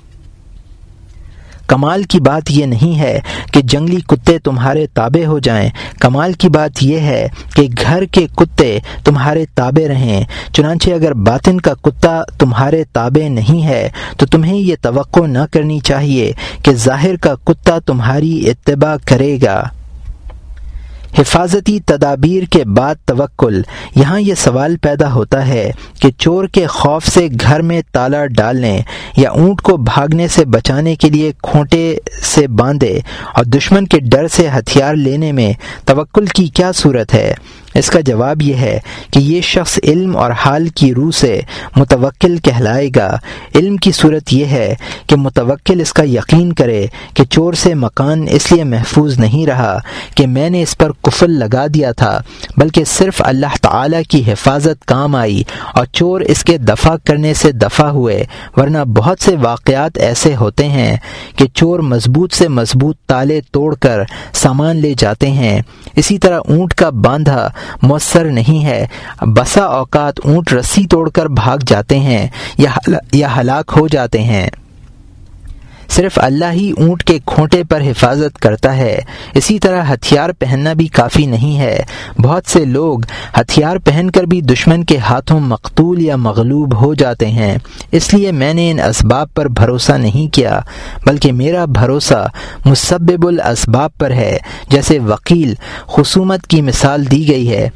[SPEAKER 1] کمال کی بات یہ نہیں ہے کہ جنگلی کتے تمہارے تابع ہو جائیں، کمال کی بات یہ ہے کہ گھر کے کتے تمہارے تابع رہیں۔ چنانچہ اگر باطن کا کتا تمہارے تابع نہیں ہے تو تمہیں یہ توقع نہ کرنی چاہیے کہ ظاہر کا کتا تمہاری اتباع کرے گا۔ حفاظتی تدابیر کے بعد توکل۔ یہاں یہ سوال پیدا ہوتا ہے کہ چور کے خوف سے گھر میں تالا ڈالنے یا اونٹ کو بھاگنے سے بچانے کے لیے کھونٹے سے باندھے اور دشمن کے ڈر سے ہتھیار لینے میں توکل کی کیا صورت ہے؟ اس کا جواب یہ ہے کہ یہ شخص علم اور حال کی روح سے متوکل کہلائے گا۔ علم کی صورت یہ ہے کہ متوکل اس کا یقین کرے کہ چور سے مکان اس لیے محفوظ نہیں رہا کہ میں نے اس پر قفل لگا دیا تھا، بلکہ صرف اللہ تعالی کی حفاظت کام آئی اور چور اس کے دفع کرنے سے دفع ہوئے، ورنہ بہت سے واقعات ایسے ہوتے ہیں کہ چور مضبوط سے مضبوط تالے توڑ کر سامان لے جاتے ہیں۔ اسی طرح اونٹ کا باندھا مؤثر نہیں ہے، بسا اوقات اونٹ رسی توڑ کر بھاگ جاتے ہیں یا ہلاک ہو جاتے ہیں۔ صرف اللہ ہی اونٹ کے کھونٹے پر حفاظت کرتا ہے۔ اسی طرح ہتھیار پہننا بھی کافی نہیں ہے، بہت سے لوگ ہتھیار پہن کر بھی دشمن کے ہاتھوں مقتول یا مغلوب ہو جاتے ہیں۔ اس لیے میں نے ان اسباب پر بھروسہ نہیں کیا، بلکہ میرا بھروسہ مسبب الاسباب پر ہے۔ جیسے وکیل خصومت کی مثال دی گئی ہے،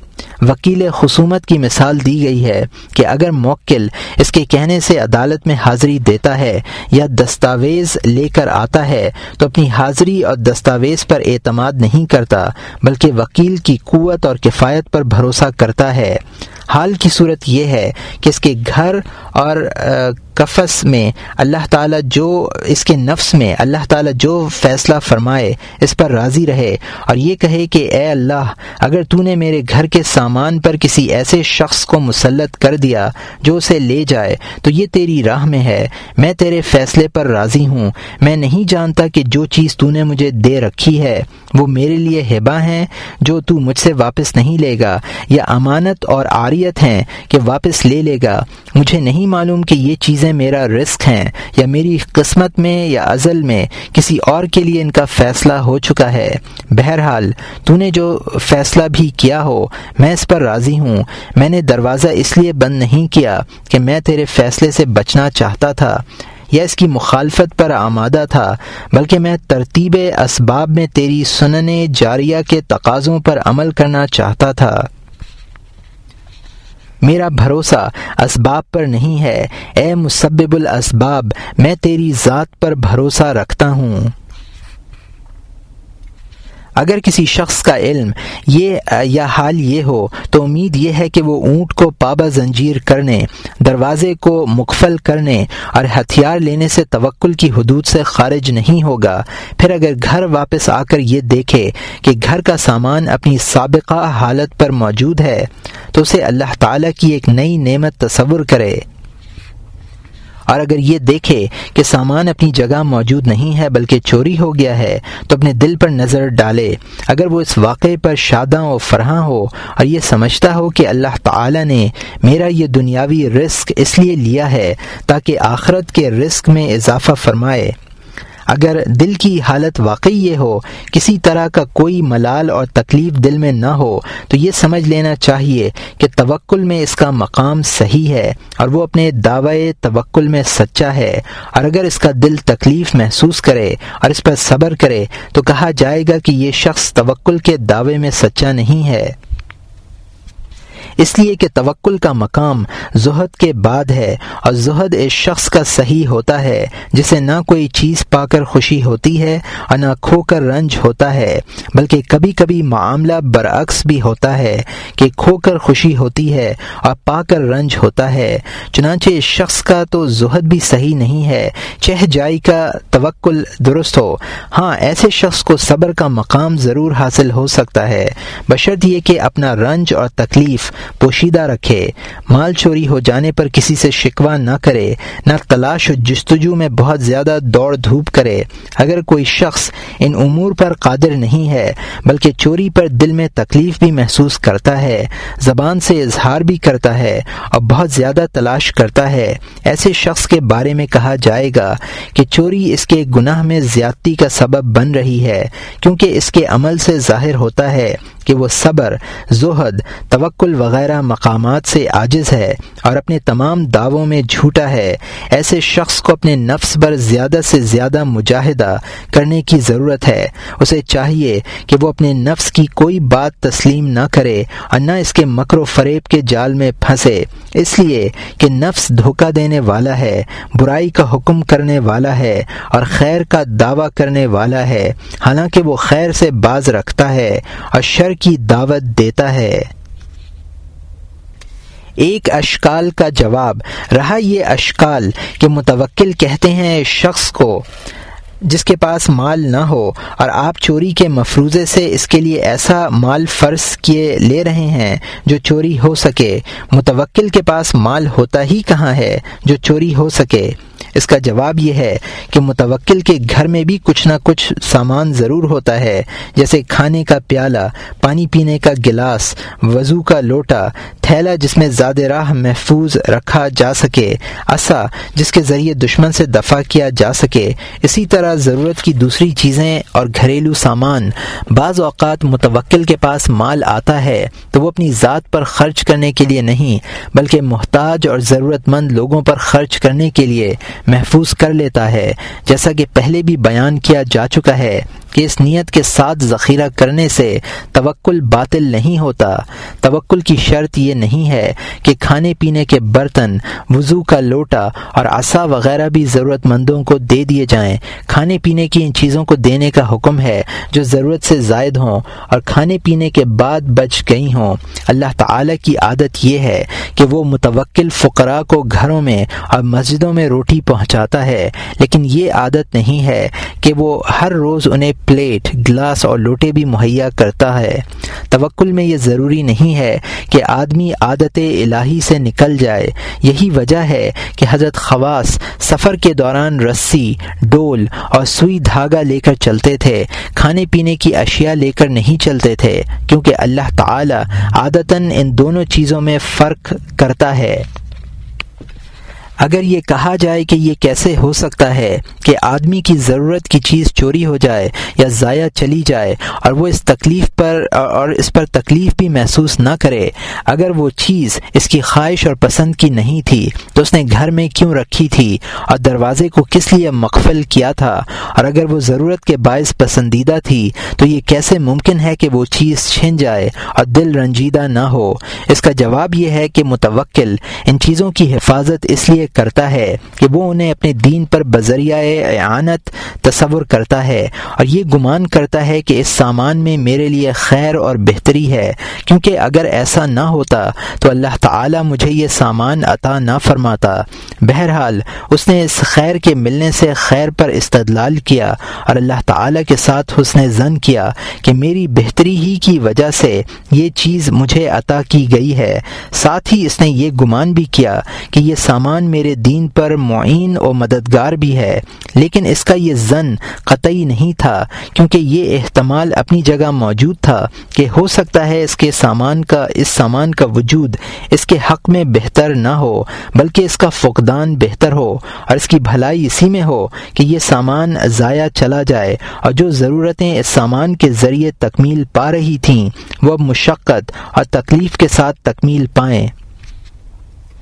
[SPEAKER 1] کہ اگر موکل اس کے کہنے سے عدالت میں حاضری دیتا ہے یا دستاویز لے کر آتا ہے تو اپنی حاضری اور دستاویز پر اعتماد نہیں کرتا، بلکہ وکیل کی قوت اور کفایت پر بھروسہ کرتا ہے۔ حال کی صورت یہ ہے کہ اس کے گھر اور کفس میں اللہ تعالیٰ اس کے نفس میں اللہ تعالیٰ جو فیصلہ فرمائے اس پر راضی رہے اور یہ کہے کہ اے اللہ، اگر تو نے میرے گھر کے سامان پر کسی ایسے شخص کو مسلط کر دیا جو اسے لے جائے تو یہ تیری راہ میں ہے، میں تیرے فیصلے پر راضی ہوں۔ میں نہیں جانتا کہ جو چیز تو نے مجھے دے رکھی ہے وہ میرے لیے ہبہ ہیں جو تو مجھ سے واپس نہیں لے گا، یا امانت اور عاریت ہیں کہ واپس لے لے گا۔ مجھے نہیں معلوم کہ یہ چیزیں میرا رزق ہیں یا میری قسمت میں یا ازل میں کسی اور کے لیے ان کا فیصلہ ہو چکا ہے۔ بہرحال تو نے جو فیصلہ بھی کیا ہو میں اس پر راضی ہوں۔ میں نے دروازہ اس لیے بند نہیں کیا کہ میں تیرے فیصلے سے بچنا چاہتا تھا یا اس کی مخالفت پر آمادہ تھا، بلکہ میں ترتیب اسباب میں تیری سنن جاریہ کے تقاضوں پر عمل کرنا چاہتا تھا۔ میرا بھروسہ اسباب پر نہیں ہے، اے مسبب الاسباب، میں تیری ذات پر بھروسہ رکھتا ہوں۔ اگر کسی شخص کا علم یا حال یہ ہو تو امید یہ ہے کہ وہ اونٹ کو پابہ زنجیر کرنے، دروازے کو مقفل کرنے اور ہتھیار لینے سے توکل کی حدود سے خارج نہیں ہوگا۔ پھر اگر گھر واپس آ کر یہ دیکھے کہ گھر کا سامان اپنی سابقہ حالت پر موجود ہے تو اسے اللہ تعالیٰ کی ایک نئی نعمت تصور کرے، اور اگر یہ دیکھے کہ سامان اپنی جگہ موجود نہیں ہے بلکہ چوری ہو گیا ہے تو اپنے دل پر نظر ڈالے۔ اگر وہ اس واقعے پر شاداں و فرحاں ہو اور یہ سمجھتا ہو کہ اللہ تعالی نے میرا یہ دنیاوی رزق اس لیے لیا ہے تاکہ آخرت کے رزق میں اضافہ فرمائے، اگر دل کی حالت واقعی یہ ہو کسی طرح کا کوئی ملال اور تکلیف دل میں نہ ہو تو یہ سمجھ لینا چاہیے کہ توکل میں اس کا مقام صحیح ہے اور وہ اپنے دعوی توکل میں سچا ہے، اور اگر اس کا دل تکلیف محسوس کرے اور اس پر صبر کرے تو کہا جائے گا کہ یہ شخص توکل کے دعوے میں سچا نہیں ہے۔ اس لیے کہ توکل کا مقام زہد کے بعد ہے، اور زہد اس شخص کا صحیح ہوتا ہے جسے نہ کوئی چیز پا کر خوشی ہوتی ہے اور نہ کھو کر رنج ہوتا ہے، بلکہ کبھی کبھی معاملہ برعکس بھی ہوتا ہے کہ کھو کر خوشی ہوتی ہے اور پا کر رنج ہوتا ہے۔ چنانچہ اس شخص کا تو زہد بھی صحیح نہیں ہے، چہ جائی کا توکل درست ہو۔ ہاں، ایسے شخص کو صبر کا مقام ضرور حاصل ہو سکتا ہے، بشرط یہ کہ اپنا رنج اور تکلیف پوشیدہ رکھے، مال چوری ہو جانے پر کسی سے شکوہ نہ کرے، نہ تلاش و جستجو میں بہت زیادہ دوڑ دھوپ کرے۔ اگر کوئی شخص ان امور پر قادر نہیں ہے بلکہ چوری پر دل میں تکلیف بھی محسوس کرتا ہے، زبان سے اظہار بھی کرتا ہے اور بہت زیادہ تلاش کرتا ہے، ایسے شخص کے بارے میں کہا جائے گا کہ چوری اس کے گناہ میں زیادتی کا سبب بن رہی ہے، کیونکہ اس کے عمل سے ظاہر ہوتا ہے کہ وہ صبر، زہد، توکل وغیرہ مقامات سے عاجز ہے اور اپنے تمام دعووں میں جھوٹا ہے۔ ایسے شخص کو اپنے نفس پر زیادہ سے زیادہ مجاہدہ کرنے کی ضرورت ہے۔ اسے چاہیے کہ وہ اپنے نفس کی کوئی بات تسلیم نہ کرے اور نہ اس کے مکر و فریب کے جال میں پھنسے، اس لیے کہ نفس دھوکہ دینے والا ہے، برائی کا حکم کرنے والا ہے اور خیر کا دعویٰ کرنے والا ہے، حالانکہ وہ خیر سے باز رکھتا ہے اور شر کی دعوت دیتا ہے۔ ایک اشکال کا جواب رہا یہ اشکال کہ متوکل کہتے ہیں شخص کو جس کے پاس مال نہ ہو اور آپ چوری کے مفروضے سے اس کے لیے ایسا مال فرض کیے لے رہے ہیں جو چوری ہو سکے۔ متوکل کے پاس مال ہوتا ہی کہاں ہے جو چوری ہو سکے؟ اس کا جواب یہ ہے کہ متوکل کے گھر میں بھی کچھ نہ کچھ سامان ضرور ہوتا ہے، جیسے کھانے کا پیالہ، پانی پینے کا گلاس، وضو کا لوٹا، تھیلا جس میں زاد راہ محفوظ رکھا جا سکے، عصا جس کے ذریعے دشمن سے دفاع کیا جا سکے۔ اسی طرح ضرورت کی دوسری چیزیں اور گھریلو سامان۔ بعض اوقات متوکل کے پاس مال آتا ہے تو وہ اپنی ذات پر خرچ کرنے کے لیے نہیں بلکہ محتاج اور ضرورت مند لوگوں پر خرچ کرنے کے لیے محفوظ کر لیتا ہے، جیسا کہ پہلے بھی بیان کیا جا چکا ہے کہ اس نیت کے ساتھ ذخیرہ کرنے سے توکل باطل نہیں ہوتا۔ توکل کی شرط یہ نہیں ہے کہ کھانے پینے کے برتن، وضو کا لوٹا اور عصا وغیرہ بھی ضرورت مندوں کو دے دیے جائیں۔ کھانے پینے کی ان چیزوں کو دینے کا حکم ہے جو ضرورت سے زائد ہوں اور کھانے پینے کے بعد بچ گئی ہوں۔ اللہ تعالی کی عادت یہ ہے کہ وہ متوکل فقراء کو گھروں میں اور مسجدوں میں روٹی پہنچاتا ہے، لیکن یہ عادت نہیں ہے کہ وہ ہر روز انہیں پلیٹ، گلاس اور لوٹے بھی مہیا کرتا ہے۔ توکل میں یہ ضروری نہیں ہے کہ آدمی عادت الہی سے نکل جائے۔ یہی وجہ ہے کہ حضرت خواص سفر کے دوران رسی، ڈول اور سوئی دھاگا لے کر چلتے تھے، کھانے پینے کی اشیاء لے کر نہیں چلتے تھے، کیونکہ اللہ تعالی عادتاً ان دونوں چیزوں میں فرق کرتا ہے۔ اگر یہ کہا جائے کہ یہ کیسے ہو سکتا ہے کہ آدمی کی ضرورت کی چیز چوری ہو جائے یا ضائع چلی جائے اور وہ اس پر تکلیف بھی محسوس نہ کرے، اگر وہ چیز اس کی خواہش اور پسند کی نہیں تھی تو اس نے گھر میں کیوں رکھی تھی اور دروازے کو کس لیے مقفل کیا تھا، اور اگر وہ ضرورت کے باعث پسندیدہ تھی تو یہ کیسے ممکن ہے کہ وہ چیز چھن جائے اور دل رنجیدہ نہ ہو؟ اس کا جواب یہ ہے کہ متوکل ان چیزوں کی حفاظت اس لیے کرتا ہے کہ وہ انہیں اپنے دین پر بذریعہ اعانت تصور کرتا ہے اور یہ گمان کرتا ہے کہ اس سامان میں میرے لیے خیر اور بہتری ہے، کیونکہ اگر ایسا نہ ہوتا تو اللہ تعالی مجھے یہ سامان عطا نہ فرماتا۔ بہرحال اس نے اس خیر کے ملنے سے خیر پر استدلال کیا اور اللہ تعالی کے ساتھ حسن ظن کیا کہ میری بہتری ہی کی وجہ سے یہ چیز مجھے عطا کی گئی ہے۔ ساتھ ہی اس نے یہ گمان بھی کیا کہ یہ سامان میرے دین پر معین و مددگار بھی ہے، لیکن اس کا یہ ظن قطعی نہیں تھا، کیونکہ یہ احتمال اپنی جگہ موجود تھا کہ ہو سکتا ہے اس سامان کا وجود اس کے حق میں بہتر نہ ہو بلکہ اس کا فقدان بہتر ہو، اور اس کی بھلائی اسی میں ہو کہ یہ سامان ضائع چلا جائے اور جو ضرورتیں اس سامان کے ذریعے تکمیل پا رہی تھیں وہ اب مشقت اور تکلیف کے ساتھ تکمیل پائیں۔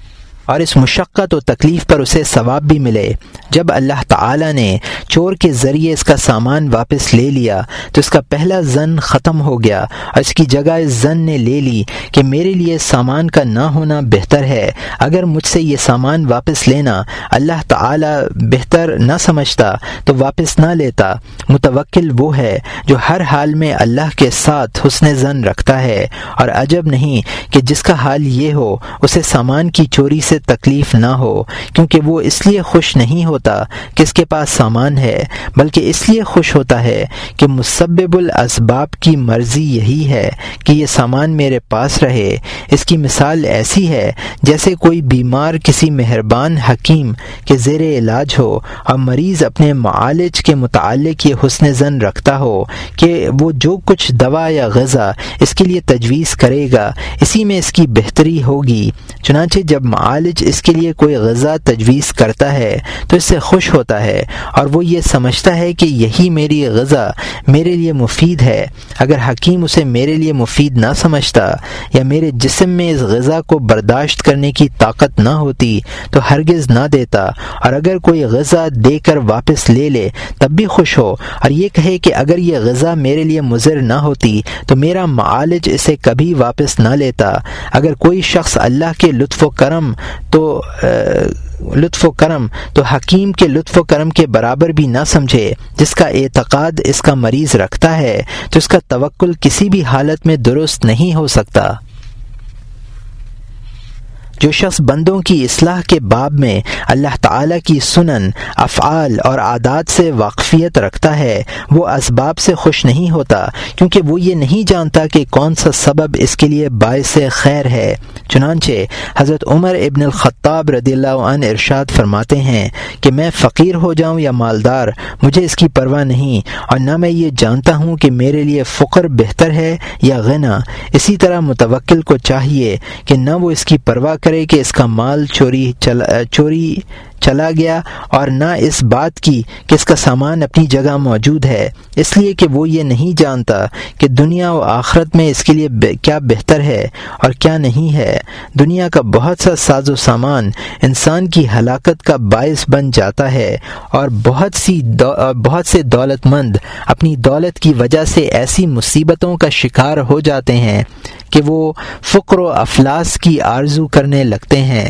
[SPEAKER 1] اور اس مشقت و تکلیف پر اسے ثواب بھی ملے۔ جب اللہ تعالی نے چور کے ذریعے اس کا سامان واپس لے لیا تو اس کا پہلا ظن ختم ہو گیا اور اس کی جگہ اس ظن نے لے لی کہ میرے لیے سامان کا نہ ہونا بہتر ہے۔ اگر مجھ سے یہ سامان واپس لینا اللہ تعالی بہتر نہ سمجھتا تو واپس نہ لیتا۔ متوکل وہ ہے جو ہر حال میں اللہ کے ساتھ حسن ظن رکھتا ہے، اور عجب نہیں کہ جس کا حال یہ ہو اسے سامان کی چوری سے تکلیف نہ ہو، کیونکہ وہ اس لیے خوش نہیں ہوتا کہ اس کے پاس سامان ہے، بلکہ اس لیے خوش ہوتا ہے کہ مسبب الاسباب کی مرضی یہی ہے کہ یہ سامان میرے پاس رہے۔ اس کی مثال ایسی ہے جیسے کوئی بیمار کسی مہربان حکیم کے زیر علاج ہو اور مریض اپنے معالج کے متعلق یہ حسن ظن رکھتا ہو کہ وہ جو کچھ دوا یا غذا اس کے لیے تجویز کرے گا اسی میں اس کی بہتری ہوگی۔ چنانچہ جب معالج اس کے لیے کوئی غذا تجویز کرتا ہے تو اس سے خوش ہوتا ہے اور وہ یہ سمجھتا ہے کہ یہی میری غذا میرے لیے مفید ہے۔ اگر حکیم اسے میرے لیے مفید نہ سمجھتا یا میرے جسم میں اس غذا کو برداشت کرنے کی طاقت نہ ہوتی تو ہرگز نہ دیتا، اور اگر کوئی غذا دے کر واپس لے لے تب بھی خوش ہو اور یہ کہے کہ اگر یہ غذا میرے لیے مضر نہ ہوتی تو میرا معالج اسے کبھی واپس نہ لیتا۔ اگر کوئی شخص اللہ کے لطف و کرم تو حکیم کے لطف و کرم کے برابر بھی نہ سمجھے، جس کا اعتقاد اس کا مریض رکھتا ہے تو اس کا توکل کسی بھی حالت میں درست نہیں ہو سکتا۔ جو شخص بندوں کی اصلاح کے باب میں اللہ تعالیٰ کی سنن، افعال اور عادات سے واقفیت رکھتا ہے وہ اسباب سے خوش نہیں ہوتا، کیونکہ وہ یہ نہیں جانتا کہ کون سا سبب اس کے لیے باعث خیر ہے۔ چنانچہ حضرت عمر ابن الخطاب رضی اللہ عنہ ارشاد فرماتے ہیں کہ میں فقیر ہو جاؤں یا مالدار مجھے اس کی پرواہ نہیں، اور نہ میں یہ جانتا ہوں کہ میرے لیے فقر بہتر ہے یا غنا۔ اسی طرح متوکل کو چاہیے کہ نہ وہ اس کی پرواہ کرے کہ اس کا مال چوری چلا گیا، اور نہ اس بات کی کہ اس کا سامان اپنی جگہ موجود ہے، اس لیے کہ وہ یہ نہیں جانتا کہ دنیا و آخرت میں اس کے لیے کیا بہتر ہے اور کیا نہیں ہے۔ دنیا کا بہت سا ساز و سامان انسان کی ہلاکت کا باعث بن جاتا ہے، اور بہت سے دولت مند اپنی دولت کی وجہ سے ایسی مصیبتوں کا شکار ہو جاتے ہیں کہ وہ فقر و افلاس کی آرزو کرنے لگتے ہیں۔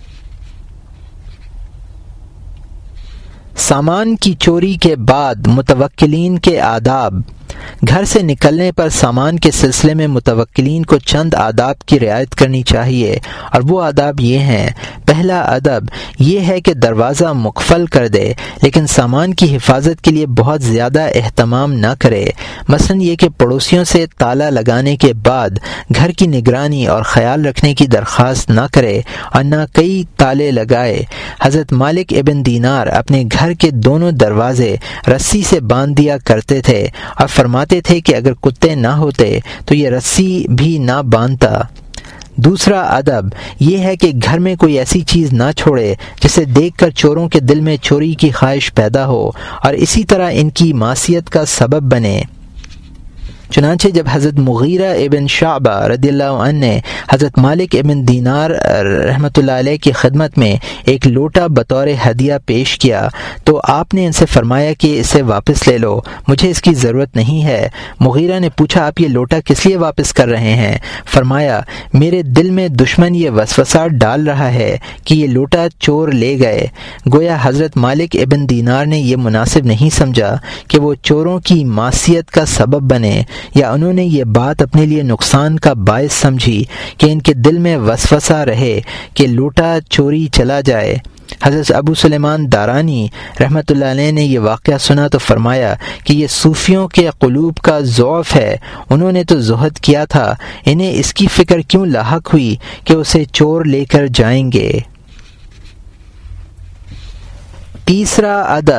[SPEAKER 1] سامان کی چوری کے بعد متوکلین کے آداب۔ گھر سے نکلنے پر سامان کے سلسلے میں متوکلین کو چند آداب کی رعایت کرنی چاہیے، اور وہ آداب یہ ہیں۔ پہلا ادب یہ ہے کہ دروازہ مقفل کر دے، لیکن سامان کی حفاظت کے لیے بہت زیادہ اہتمام نہ کرے۔ مثلا یہ کہ پڑوسیوں سے تالا لگانے کے بعد گھر کی نگرانی اور خیال رکھنے کی درخواست نہ کرے اور نہ کئی تالے لگائے۔ حضرت مالک ابن دینار اپنے گھر کے دونوں دروازے رسی سے باندھ دیا کرتے تھے اور فرماتے تھے کہ اگر کتے نہ ہوتے تو یہ رسی بھی نہ باندھتا۔ دوسرا ادب یہ ہے کہ گھر میں کوئی ایسی چیز نہ چھوڑے جسے دیکھ کر چوروں کے دل میں چوری کی خواہش پیدا ہو اور اسی طرح ان کی معصیت کا سبب بنے۔ چنانچہ جب حضرت مغیرہ ابن شعبہ رضی اللہ عنہ نے حضرت مالک ابن دینار رحمۃ اللہ علیہ کی خدمت میں ایک لوٹا بطور ہدیہ پیش کیا تو آپ نے ان سے فرمایا کہ اسے واپس لے لو، مجھے اس کی ضرورت نہیں ہے۔ مغیرہ نے پوچھا آپ یہ لوٹا کس لیے واپس کر رہے ہیں؟ فرمایا میرے دل میں دشمن یہ وسوسہ ڈال رہا ہے کہ یہ لوٹا چور لے گئے۔ گویا حضرت مالک ابن دینار نے یہ مناسب نہیں سمجھا کہ وہ چوروں کی معصیت کا سبب بنے، یا انہوں نے یہ بات اپنے لیے نقصان کا باعث سمجھی کہ ان کے دل میں وسوسہ رہے کہ لوٹا چوری چلا جائے۔ حضرت ابو سلیمان دارانی رحمۃ اللہ علیہ نے یہ واقعہ سنا تو فرمایا کہ یہ صوفیوں کے قلوب کا ضعف ہے، انہوں نے تو زہد کیا تھا، انہیں اس کی فکر کیوں لاحق ہوئی کہ اسے چور لے کر جائیں گے۔ تیسرا ادب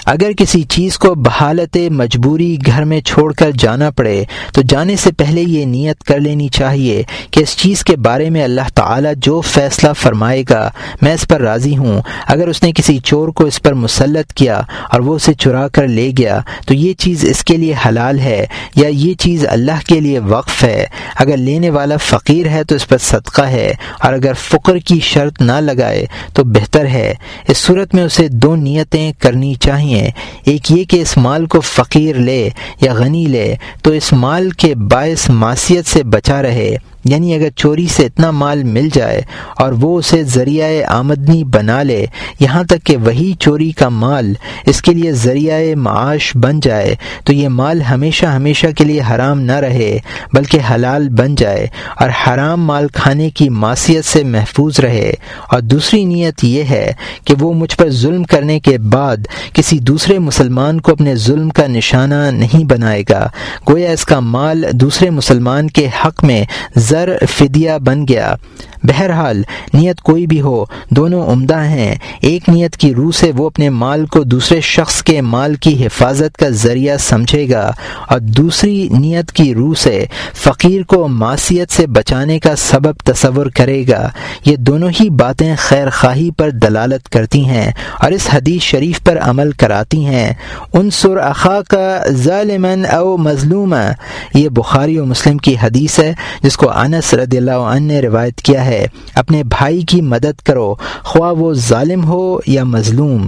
[SPEAKER 1] اگر کسی چیز کو بحالت مجبوری گھر میں چھوڑ کر جانا پڑے تو جانے سے پہلے یہ نیت کر لینی چاہیے کہ اس چیز کے بارے میں اللہ تعالیٰ جو فیصلہ فرمائے گا میں اس پر راضی ہوں۔ اگر اس نے کسی چور کو اس پر مسلط کیا اور وہ اسے چرا کر لے گیا تو یہ چیز اس کے لیے حلال ہے یا یہ چیز اللہ کے لیے وقف ہے۔ اگر لینے والا فقیر ہے تو اس پر صدقہ ہے، اور اگر فقر کی شرط نہ لگائے تو بہتر ہے۔ اس صورت میں اسے دو نیتیں کرنی چاہیے، ایک یہ کہ اس مال کو فقیر لے یا غنی لے تو اس مال کے باعث معصیت سے بچا رہے، یعنی اگر چوری سے اتنا مال مل جائے اور وہ اسے ذریعہ آمدنی بنا لے، یہاں تک کہ وہی چوری کا مال اس کے لیے ذریعہ معاش بن جائے تو یہ مال ہمیشہ ہمیشہ کے لیے حرام نہ رہے بلکہ حلال بن جائے اور حرام مال کھانے کی معصیت سے محفوظ رہے۔ اور دوسری نیت یہ ہے کہ وہ مجھ پر ظلم کرنے کے بعد کسی دوسرے مسلمان کو اپنے ظلم کا نشانہ نہیں بنائے گا، گویا اس کا مال دوسرے مسلمان کے حق میں زر فدیہ بن گیا۔ بہرحال نیت کوئی بھی ہو دونوں عمدہ ہیں۔ ایک نیت کی روح سے وہ اپنے مال کو دوسرے شخص کے مال کی حفاظت کا ذریعہ سمجھے گا اور دوسری نیت کی روح سے فقیر کو معصیت سے بچانے کا سبب تصور کرے گا۔ یہ دونوں ہی باتیں خیر خواہی پر دلالت کرتی ہیں اور اس حدیث شریف پر عمل کراتی ہیں۔ انصر اخاک ظالما او مظلوما، یہ بخاری و مسلم کی حدیث ہے جس کو انس رضی اللہ عنہ نے روایت کیا ہے۔ اپنے بھائی کی مدد کرو خواہ وہ ظالم ہو یا مظلوم۔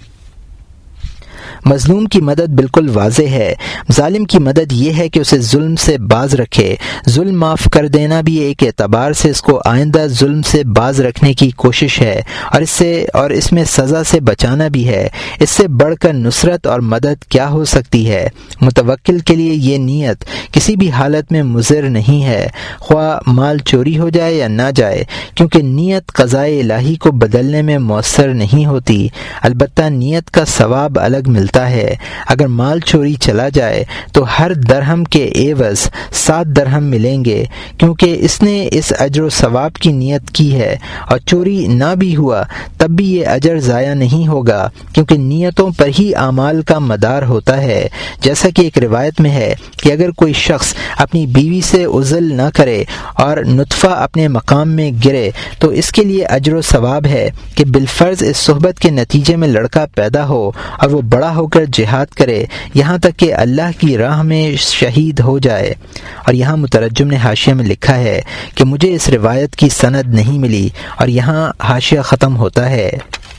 [SPEAKER 1] مظلوم کی مدد بالکل واضح ہے، ظالم کی مدد یہ ہے کہ اسے ظلم سے باز رکھے۔ ظلم معاف کر دینا بھی ایک اعتبار سے اس کو آئندہ ظلم سے باز رکھنے کی کوشش ہے اور اس میں سزا سے بچانا بھی ہے۔ اس سے بڑھ کر نصرت اور مدد کیا ہو سکتی ہے؟ متوکل کے لیے یہ نیت کسی بھی حالت میں مضر نہیں ہے، خواہ مال چوری ہو جائے یا نہ جائے، کیونکہ نیت قضائے الہی کو بدلنے میں مؤثر نہیں ہوتی۔ البتہ نیت کا ثواب الگ ملتا ہے۔ اگر مال چوری چلا جائے تو ہر درہم کے عوض 7 درہم ملیں گے، کیونکہ اس نے اس اجر و ثواب کی نیت کی ہے، اور چوری نہ بھی ہوا تب بھی یہ اجر ضائع نہیں ہوگا، کیونکہ نیتوں پر ہی اعمال کا مدار ہوتا ہے۔ جیسا کہ ایک روایت میں ہے کہ اگر کوئی شخص اپنی بیوی سے عزل نہ کرے اور نطفہ اپنے مقام میں گرے تو اس کے لیے اجر و ثواب ہے کہ بالفرض اس صحبت کے نتیجے میں لڑکا پیدا ہو اور وہ بڑا ہو کر جہاد کرے یہاں تک کہ اللہ کی راہ میں شہید ہو جائے۔ اور یہاں مترجم نے حاشیہ میں لکھا ہے کہ مجھے اس روایت کی سند نہیں ملی، اور یہاں حاشیہ ختم ہوتا ہے۔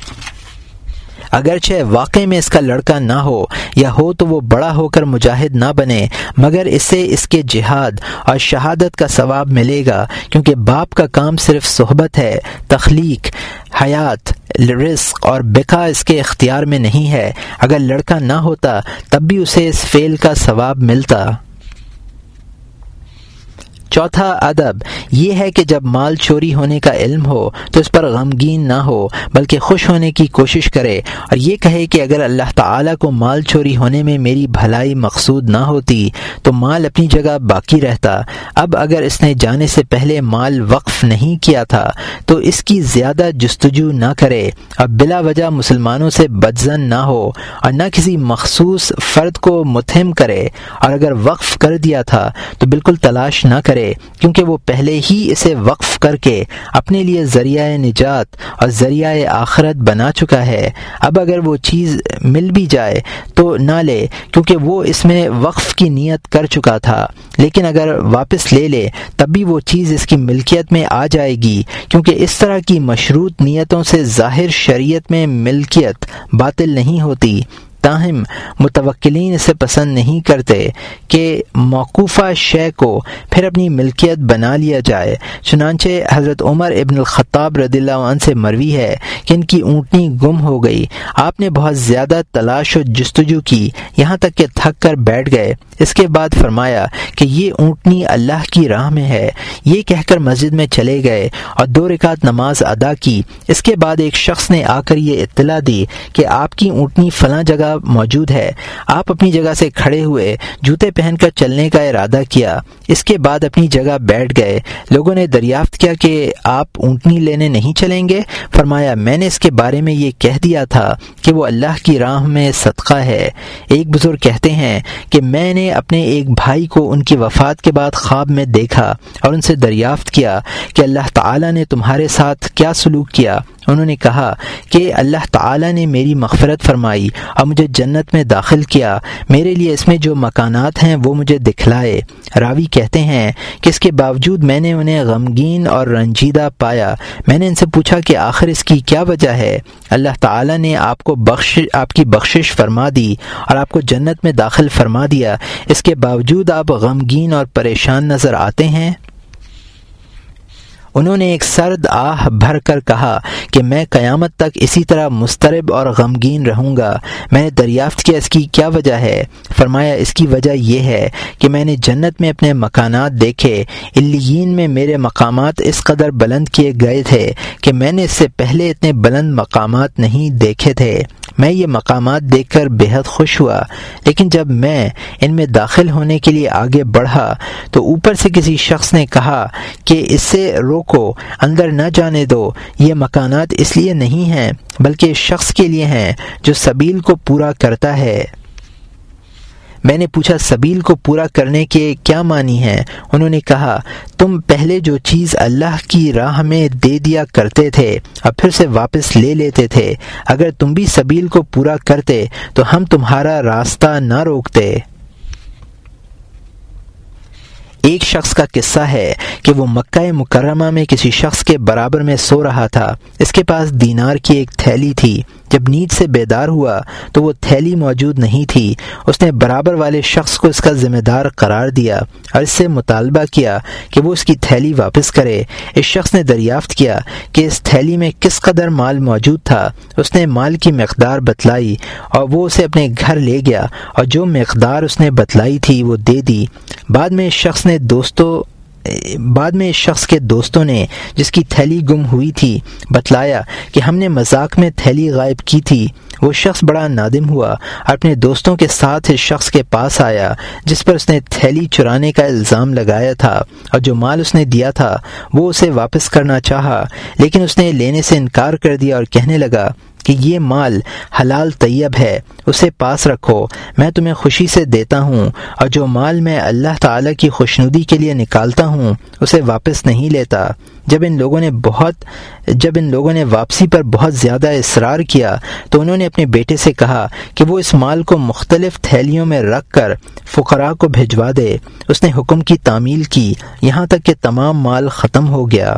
[SPEAKER 1] اگرچہ واقع میں اس کا لڑکا نہ ہو یا ہو تو وہ بڑا ہو کر مجاہد نہ بنے، مگر اسے اس کے جہاد اور شہادت کا ثواب ملے گا، کیونکہ باپ کا کام صرف صحبت ہے، تخلیق، حیات، رزق اور بقا اس کے اختیار میں نہیں ہے۔ اگر لڑکا نہ ہوتا تب بھی اسے اس فعل کا ثواب ملتا۔ چوتھا ادب یہ ہے کہ جب مال چوری ہونے کا علم ہو تو اس پر غمگین نہ ہو بلکہ خوش ہونے کی کوشش کرے، اور یہ کہے کہ اگر اللہ تعالیٰ کو مال چوری ہونے میں میری بھلائی مقصود نہ ہوتی تو مال اپنی جگہ باقی رہتا۔ اب اگر اس نے جانے سے پہلے مال وقف نہیں کیا تھا تو اس کی زیادہ جستجو نہ کرے اور بلا وجہ مسلمانوں سے بدظن نہ ہو اور نہ کسی مخصوص فرد کو متہم کرے، اور اگر وقف کر دیا تھا تو بالکل تلاش نہ کرے، کیونکہ وہ پہلے ہی اسے وقف کر کے اپنے لیے ذریعہ نجات اور ذریعہ آخرت بنا چکا ہے۔ اب اگر وہ چیز مل بھی جائے تو نہ لے، کیونکہ وہ اس میں وقف کی نیت کر چکا تھا، لیکن اگر واپس لے لے تب بھی وہ چیز اس کی ملکیت میں آ جائے گی، کیونکہ اس طرح کی مشروط نیتوں سے ظاہر شریعت میں ملکیت باطل نہیں ہوتی۔ تاہم متوکلین اسے پسند نہیں کرتے کہ موقوفہ شے کو پھر اپنی ملکیت بنا لیا جائے۔ چنانچہ حضرت عمر ابن الخطاب رضی اللہ عنہ سے مروی ہے کہ ان کی اونٹنی گم ہو گئی، آپ نے بہت زیادہ تلاش و جستجو کی یہاں تک کہ تھک کر بیٹھ گئے۔ اس کے بعد فرمایا کہ یہ اونٹنی اللہ کی راہ میں ہے، یہ کہہ کر مسجد میں چلے گئے اور 2 رکعت نماز ادا کی۔ اس کے بعد ایک شخص نے آ کر یہ اطلاع دی کہ آپ کی اونٹنی فلاں جگہ جگہ موجود ہے۔ آپ اپنی جگہ سے کھڑے ہوئے، جوتے پہن کر چلنے کا ارادہ کیا، اس کے بعد اپنی جگہ بیٹھ گئے۔ لوگوں نے دریافت کیا کہ آپ اونٹنی لینے نہیں چلیں گے؟ فرمایا میں نے اس کے بارے میں یہ کہہ دیا تھا کہ وہ اللہ کی راہ میں صدقہ ہے۔ ایک بزرگ کہتے ہیں کہ میں نے اپنے ایک بھائی کو ان کی وفات کے بعد خواب میں دیکھا اور ان سے دریافت کیا کہ اللہ تعالیٰ نے تمہارے ساتھ کیا سلوک کیا؟ انہوں نے کہا کہ اللہ تعالیٰ نے میری مغفرت فرمائی اور مجھے جنت میں داخل کیا، میرے لیے اس میں جو مکانات ہیں وہ مجھے دکھلائے۔ راوی کہتے ہیں کہ اس کے باوجود میں نے انہیں غمگین اور رنجیدہ پایا۔ میں نے ان سے پوچھا کہ آخر اس کی کیا وجہ ہے؟ اللہ تعالیٰ نے آپ کی بخشش فرما دی اور آپ کو جنت میں داخل فرما دیا، اس کے باوجود آپ غمگین اور پریشان نظر آتے ہیں۔ انہوں نے ایک سرد آہ بھر کر کہا کہ میں قیامت تک اسی طرح مضطرب اور غمگین رہوں گا۔ میں نے دریافت کیا اس کی کیا وجہ ہے؟ فرمایا اس کی وجہ یہ ہے کہ میں نے جنت میں اپنے مکانات دیکھے، علیین میں میرے مقامات اس قدر بلند کیے گئے تھے کہ میں نے اس سے پہلے اتنے بلند مقامات نہیں دیکھے تھے۔ میں یہ مقامات دیکھ کر بے حد خوش ہوا، لیکن جب میں ان میں داخل ہونے کے لیے آگے بڑھا تو اوپر سے کسی شخص نے کہا کہ اس سے روکو، اندر نہ جانے دو، یہ مکانات اس لیے نہیں ہیں بلکہ اس شخص کے لیے ہیں جو سبیل کو پورا کرتا ہے۔ میں نے پوچھا سبیل کو پورا کرنے کے کیا معنی ہیں؟ انہوں نے کہا تم پہلے جو چیز اللہ کی راہ میں دے دیا کرتے تھے اور پھر سے واپس لے لیتے تھے، اگر تم بھی سبیل کو پورا کرتے تو ہم تمہارا راستہ نہ روکتے۔ ایک شخص کا قصہ ہے کہ وہ مکہ مکرمہ میں کسی شخص کے برابر میں سو رہا تھا۔ اس کے پاس دینار کی ایک تھیلی تھی۔ جب نیند سے بیدار ہوا تو وہ تھیلی موجود نہیں تھی۔ اس نے برابر والے شخص کو اس کا ذمہ دار قرار دیا اور اس سے مطالبہ کیا کہ وہ اس کی تھیلی واپس کرے۔ اس شخص نے دریافت کیا کہ اس تھیلی میں کس قدر مال موجود تھا۔ اس نے مال کی مقدار بتلائی اور وہ اسے اپنے گھر لے گیا اور جو مقدار اس نے بتلائی تھی وہ دے دی۔ بعد میں اس شخص کے دوستوں نے جس کی تھیلی گم ہوئی تھی بتلایا کہ ہم نے مذاق میں تھیلی غائب کی تھی۔ وہ شخص بڑا نادم ہوا اور اپنے دوستوں کے ساتھ اس شخص کے پاس آیا جس پر اس نے تھیلی چرانے کا الزام لگایا تھا، اور جو مال اس نے دیا تھا وہ اسے واپس کرنا چاہا، لیکن اس نے لینے سے انکار کر دیا اور کہنے لگا کہ یہ مال حلال طیب ہے، اسے پاس رکھو، میں تمہیں خوشی سے دیتا ہوں، اور جو مال میں اللہ تعالیٰ کی خوشنودی کے لیے نکالتا ہوں اسے واپس نہیں لیتا۔ جب ان لوگوں نے واپسی پر بہت زیادہ اصرار کیا تو انہوں نے اپنے بیٹے سے کہا کہ وہ اس مال کو مختلف تھیلیوں میں رکھ کر فقراء کو بھجوا دے۔ اس نے حکم کی تعمیل کی یہاں تک کہ تمام مال ختم ہو گیا۔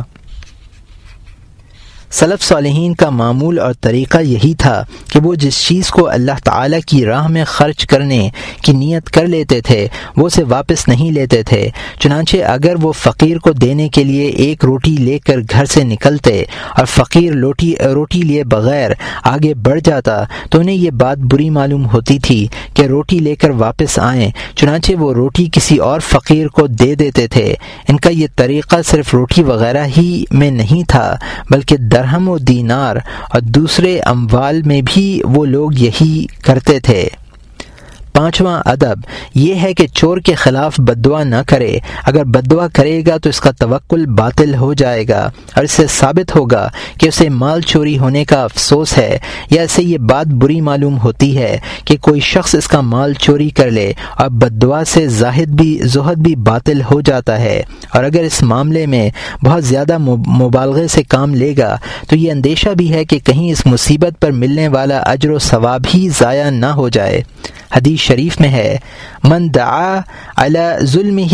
[SPEAKER 1] سلف صالحین کا معمول اور طریقہ یہی تھا کہ وہ جس چیز کو اللہ تعالیٰ کی راہ میں خرچ کرنے کی نیت کر لیتے تھے وہ اسے واپس نہیں لیتے تھے۔ چنانچہ اگر وہ فقیر کو دینے کے لیے ایک روٹی لے کر گھر سے نکلتے اور فقیر روٹی لیے بغیر آگے بڑھ جاتا تو انہیں یہ بات بری معلوم ہوتی تھی کہ روٹی لے کر واپس آئیں، چنانچہ وہ روٹی کسی اور فقیر کو دے دیتے تھے۔ ان کا یہ طریقہ صرف روٹی وغیرہ ہی میں نہیں تھا بلکہ درہم و دینار اور دوسرے اموال میں بھی وہ لوگ یہی کرتے تھے۔ پانچواں ادب یہ ہے کہ چور کے خلاف بددعا نہ کرے۔ اگر بددعا کرے گا تو اس کا توکل باطل ہو جائے گا اور اس سے ثابت ہوگا کہ اسے مال چوری ہونے کا افسوس ہے، یا اسے یہ بات بری معلوم ہوتی ہے کہ کوئی شخص اس کا مال چوری کر لے، اور بددعا سے زہد بھی باطل ہو جاتا ہے۔ اور اگر اس معاملے میں بہت زیادہ مبالغے سے کام لے گا تو یہ اندیشہ بھی ہے کہ کہیں اس مصیبت پر ملنے والا اجر و ثواب ہی ضائع نہ ہو جائے۔ حدیث شریف میں ہے من دعا علی ظلمہ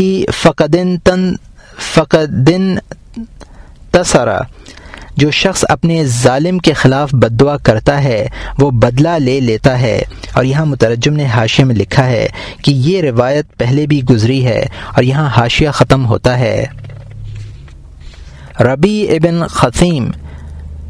[SPEAKER 1] فقدن تصرا، جو شخص اپنے ظالم کے خلاف بددعا کرتا ہے وہ بدلہ لے لیتا ہے۔ اور یہاں مترجم نے حاشیے میں لکھا ہے کہ یہ روایت پہلے بھی گزری ہے، اور یہاں حاشیہ ختم ہوتا ہے۔ ربیع ابن خثیم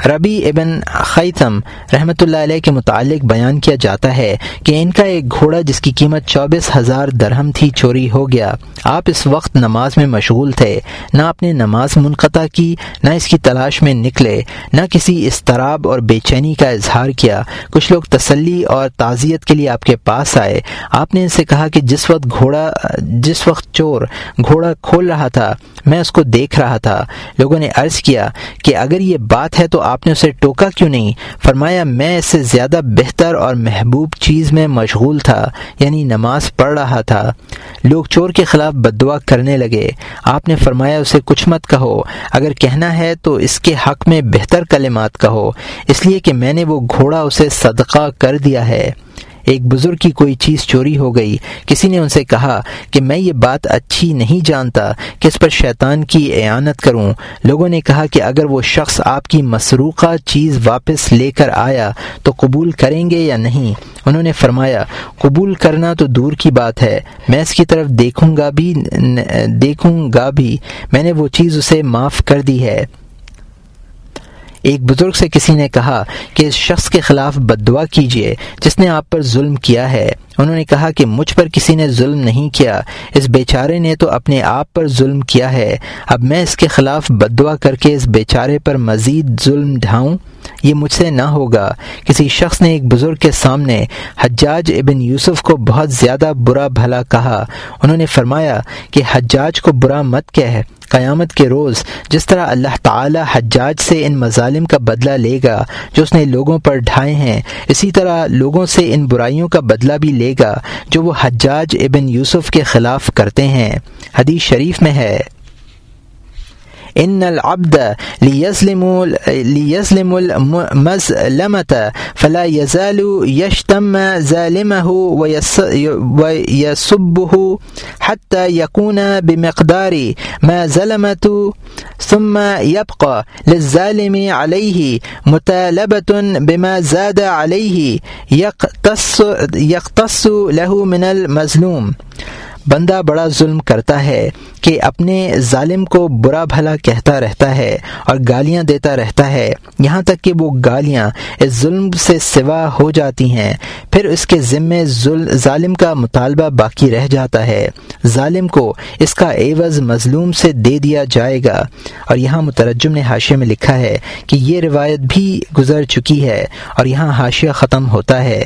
[SPEAKER 1] ربی ابن خیثم رحمۃ اللہ علیہ کے متعلق بیان کیا جاتا ہے کہ ان کا ایک گھوڑا جس کی قیمت 24,000 درہم تھی چوری ہو گیا۔ آپ اس وقت نماز میں مشغول تھے، نہ اپنے نماز منقطع کی، نہ اس کی تلاش میں نکلے، نہ کسی اضطراب اور بے چینی کا اظہار کیا۔ کچھ لوگ تسلی اور تعزیت کے لیے آپ کے پاس آئے۔ آپ نے ان سے کہا کہ جس وقت چور گھوڑا کھول رہا تھا میں اس کو دیکھ رہا تھا۔ لوگوں نے عرض کیا کہ اگر یہ بات ہے تو آپ نے اسے ٹوکا کیوں نہیں؟ فرمایا میں اس سے زیادہ بہتر اور محبوب چیز میں مشغول تھا، یعنی نماز پڑھ رہا تھا۔ لوگ چور کے خلاف بد دعا کرنے لگے۔ آپ نے فرمایا اسے کچھ مت کہو، اگر کہنا ہے تو اس کے حق میں بہتر کلمات کہو، اس لیے کہ میں نے وہ گھوڑا اسے صدقہ کر دیا ہے۔ ایک بزرگ کی کوئی چیز چوری ہو گئی۔ کسی نے ان سے کہا کہ میں یہ بات اچھی نہیں جانتا کہ اس پر شیطان کی اعانت کروں۔ لوگوں نے کہا کہ اگر وہ شخص آپ کی مسروقہ چیز واپس لے کر آیا تو قبول کریں گے یا نہیں؟ انہوں نے فرمایا قبول کرنا تو دور کی بات ہے، میں اس کی طرف دیکھوں گا بھی، میں نے وہ چیز اسے معاف کر دی ہے۔ ایک بزرگ سے کسی نے کہا کہ اس شخص کے خلاف بد دعا کیجیے جس نے آپ پر ظلم کیا ہے۔ انہوں نے کہا کہ مجھ پر کسی نے ظلم نہیں کیا، اس بیچارے نے تو اپنے آپ پر ظلم کیا ہے۔ اب میں اس کے خلاف بد دعا کر کے اس بیچارے پر مزید ظلم ڈھاؤں؟ یہ مجھ سے نہ ہوگا۔ کسی شخص نے ایک بزرگ کے سامنے حجاج ابن یوسف کو بہت زیادہ برا بھلا کہا۔ انہوں نے فرمایا کہ حجاج کو برا مت کہہ، قیامت کے روز جس طرح اللہ تعالی حجاج سے ان مظالم کا بدلہ لے گا جو اس نے لوگوں پر ڈھائے ہیں، اسی طرح لوگوں سے ان برائیوں کا بدلہ بھی لے گا جو وہ حجاج ابن یوسف کے خلاف کرتے ہیں۔ حدیث شریف میں ہے ان العبد لیظلم المظلمة فلا يزال يشتم ظالمه ويسبه حتى يكون بمقدار ما ظلمته ثم يبقى للظالم عليه مطالبة بما زاد عليه يقتص له من المظلوم۔ بندہ بڑا ظلم کرتا ہے کہ اپنے ظالم کو برا بھلا کہتا رہتا ہے اور گالیاں دیتا رہتا ہے، یہاں تک کہ وہ گالیاں اس ظلم سے سوا ہو جاتی ہیں، پھر اس کے ذمے ظالم کا مطالبہ باقی رہ جاتا ہے۔ ظالم کو اس کا عوض مظلوم سے دے دیا جائے گا۔ اور یہاں مترجم نے حاشیے میں لکھا ہے کہ یہ روایت بھی گزر چکی ہے، اور یہاں حاشیہ ختم ہوتا ہے۔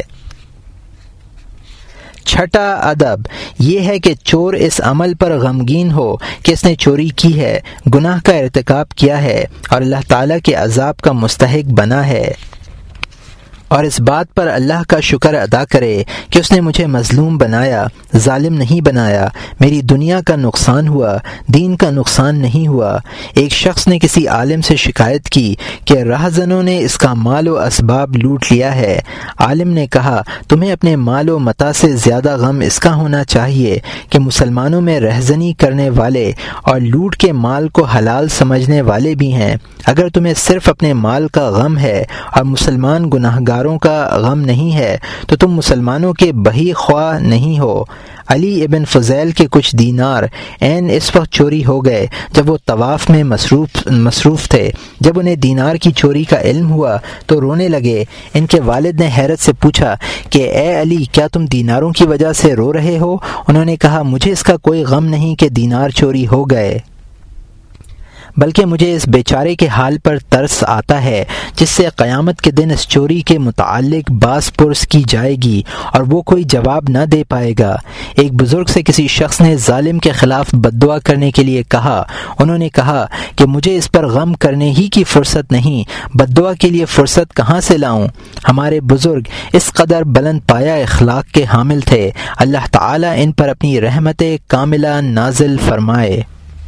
[SPEAKER 1] چھٹا ادب یہ ہے کہ چور اس عمل پر غمگین ہو کہ اس نے چوری کی ہے، گناہ کا ارتکاب کیا ہے اور اللہ تعالیٰ کے عذاب کا مستحق بنا ہے، اور اس بات پر اللہ کا شکر ادا کرے کہ اس نے مجھے مظلوم بنایا، ظالم نہیں بنایا، میری دنیا کا نقصان ہوا، دین کا نقصان نہیں ہوا۔ ایک شخص نے کسی عالم سے شکایت کی کہ راہزنوں نے اس کا مال و اسباب لوٹ لیا ہے۔ عالم نے کہا تمہیں اپنے مال و متاع سے زیادہ غم اس کا ہونا چاہیے کہ مسلمانوں میں رہزنی کرنے والے اور لوٹ کے مال کو حلال سمجھنے والے بھی ہیں۔ اگر تمہیں صرف اپنے مال کا غم ہے اور مسلمان گناہگاروں کا غم نہیں ہے تو تم مسلمانوں کے بہی خواہ نہیں ہو۔ علی ابن فضیل کے کچھ دینار عین اس وقت چوری ہو گئے جب وہ طواف میں مصروف تھے۔ جب انہیں دینار کی چوری کا علم ہوا تو رونے لگے۔ ان کے والد نے حیرت سے پوچھا کہ اے علی کیا تم دیناروں کی وجہ سے رو رہے ہو؟ انہوں نے کہا مجھے اس کا کوئی غم نہیں کہ دینار چوری ہو گئے، بلکہ مجھے اس بیچارے کے حال پر ترس آتا ہے جس سے قیامت کے دن اس چوری کے متعلق باز پرس کی جائے گی اور وہ کوئی جواب نہ دے پائے گا۔ ایک بزرگ سے کسی شخص نے ظالم کے خلاف بد دعا کرنے کے لیے کہا۔ انہوں نے کہا کہ مجھے اس پر غم کرنے ہی کی فرصت نہیں، بد دعا کے لیے فرصت کہاں سے لاؤں؟ ہمارے بزرگ اس قدر بلند پایہ اخلاق کے حامل تھے، اللہ تعالیٰ ان پر اپنی رحمت کاملہ نازل فرمائے۔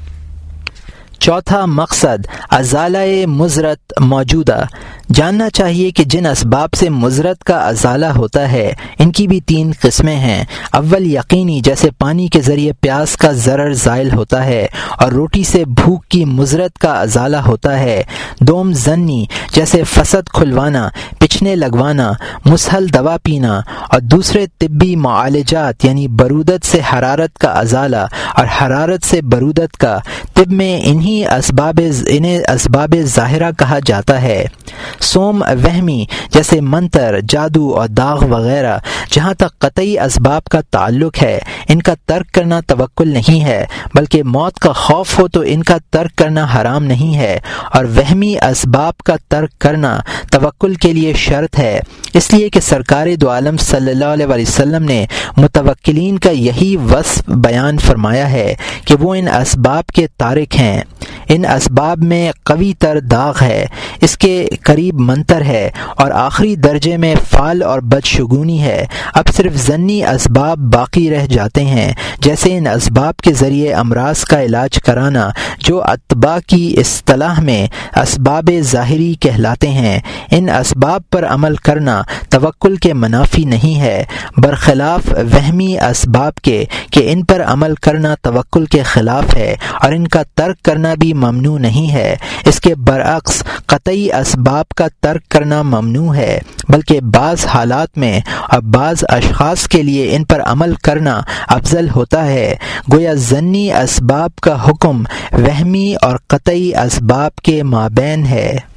[SPEAKER 1] چوتھا مقصد ازالہ مضرت موجودہ۔ جاننا چاہیے کہ جن اسباب سے مضرت کا ازالہ ہوتا ہے ان کی بھی 3 قسمیں ہیں۔ اول یقینی، جیسے پانی کے ذریعے پیاس کا ضرر زائل ہوتا ہے اور روٹی سے بھوک کی مضرت کا ازالہ ہوتا ہے۔ دوم ظنی، جیسے فسد کھلوانا، پچھنے لگوانا، مسہل دوا پینا، اور دوسرے طبی معالجات یعنی برودت سے حرارت کا ازالہ اور حرارت سے برودت کا۔ طب میں انہی انہیں اسباب ظاہرہ کہا جاتا ہے۔ سوم وہمی جیسے منتر، جادو اور داغ وغیرہ جہاں تک قطعی اسباب کا تعلق ہے ان کا ترک کرنا توکل نہیں ہے، بلکہ موت کا خوف ہو تو ان کا ترک کرنا حرام نہیں ہے، اور وہمی اسباب کا ترک کرنا توکل کے لیے شرط ہے، اس لیے کہ سرکار دو عالم صلی اللہ علیہ وسلم نے متوکلین کا یہی وصف بیان فرمایا ہے کہ وہ ان اسباب کے تارک ہیں۔ ان اسباب میں قوی تر داغ ہے، اس کے قریب منتر ہے، اور آخری درجے میں فعل اور بدشگونی ہے۔ اب صرف ضمنی اسباب باقی رہ جاتے ہیں، جیسے ان اسباب کے ذریعے امراض کا علاج کرانا جو اطباء کی اصطلاح میں اسباب ظاہری کہلاتے ہیں۔ ان اسباب پر عمل کرنا توکل کے منافی نہیں ہے، برخلاف وہمی اسباب کے کہ ان پر عمل کرنا توکل کے خلاف ہے اور ان کا ترک کرنا بھی ممنوع نہیں ہے۔ اس کے برعکس قطعی اسباب کا ترک کرنا ممنوع ہے، بلکہ بعض حالات میں اور بعض اشخاص کے لیے ان پر عمل کرنا افضل ہوتا ہے۔ گویا ضمنی اسباب کا حکم وہمی اور قطعی اسباب کے مابین ہے۔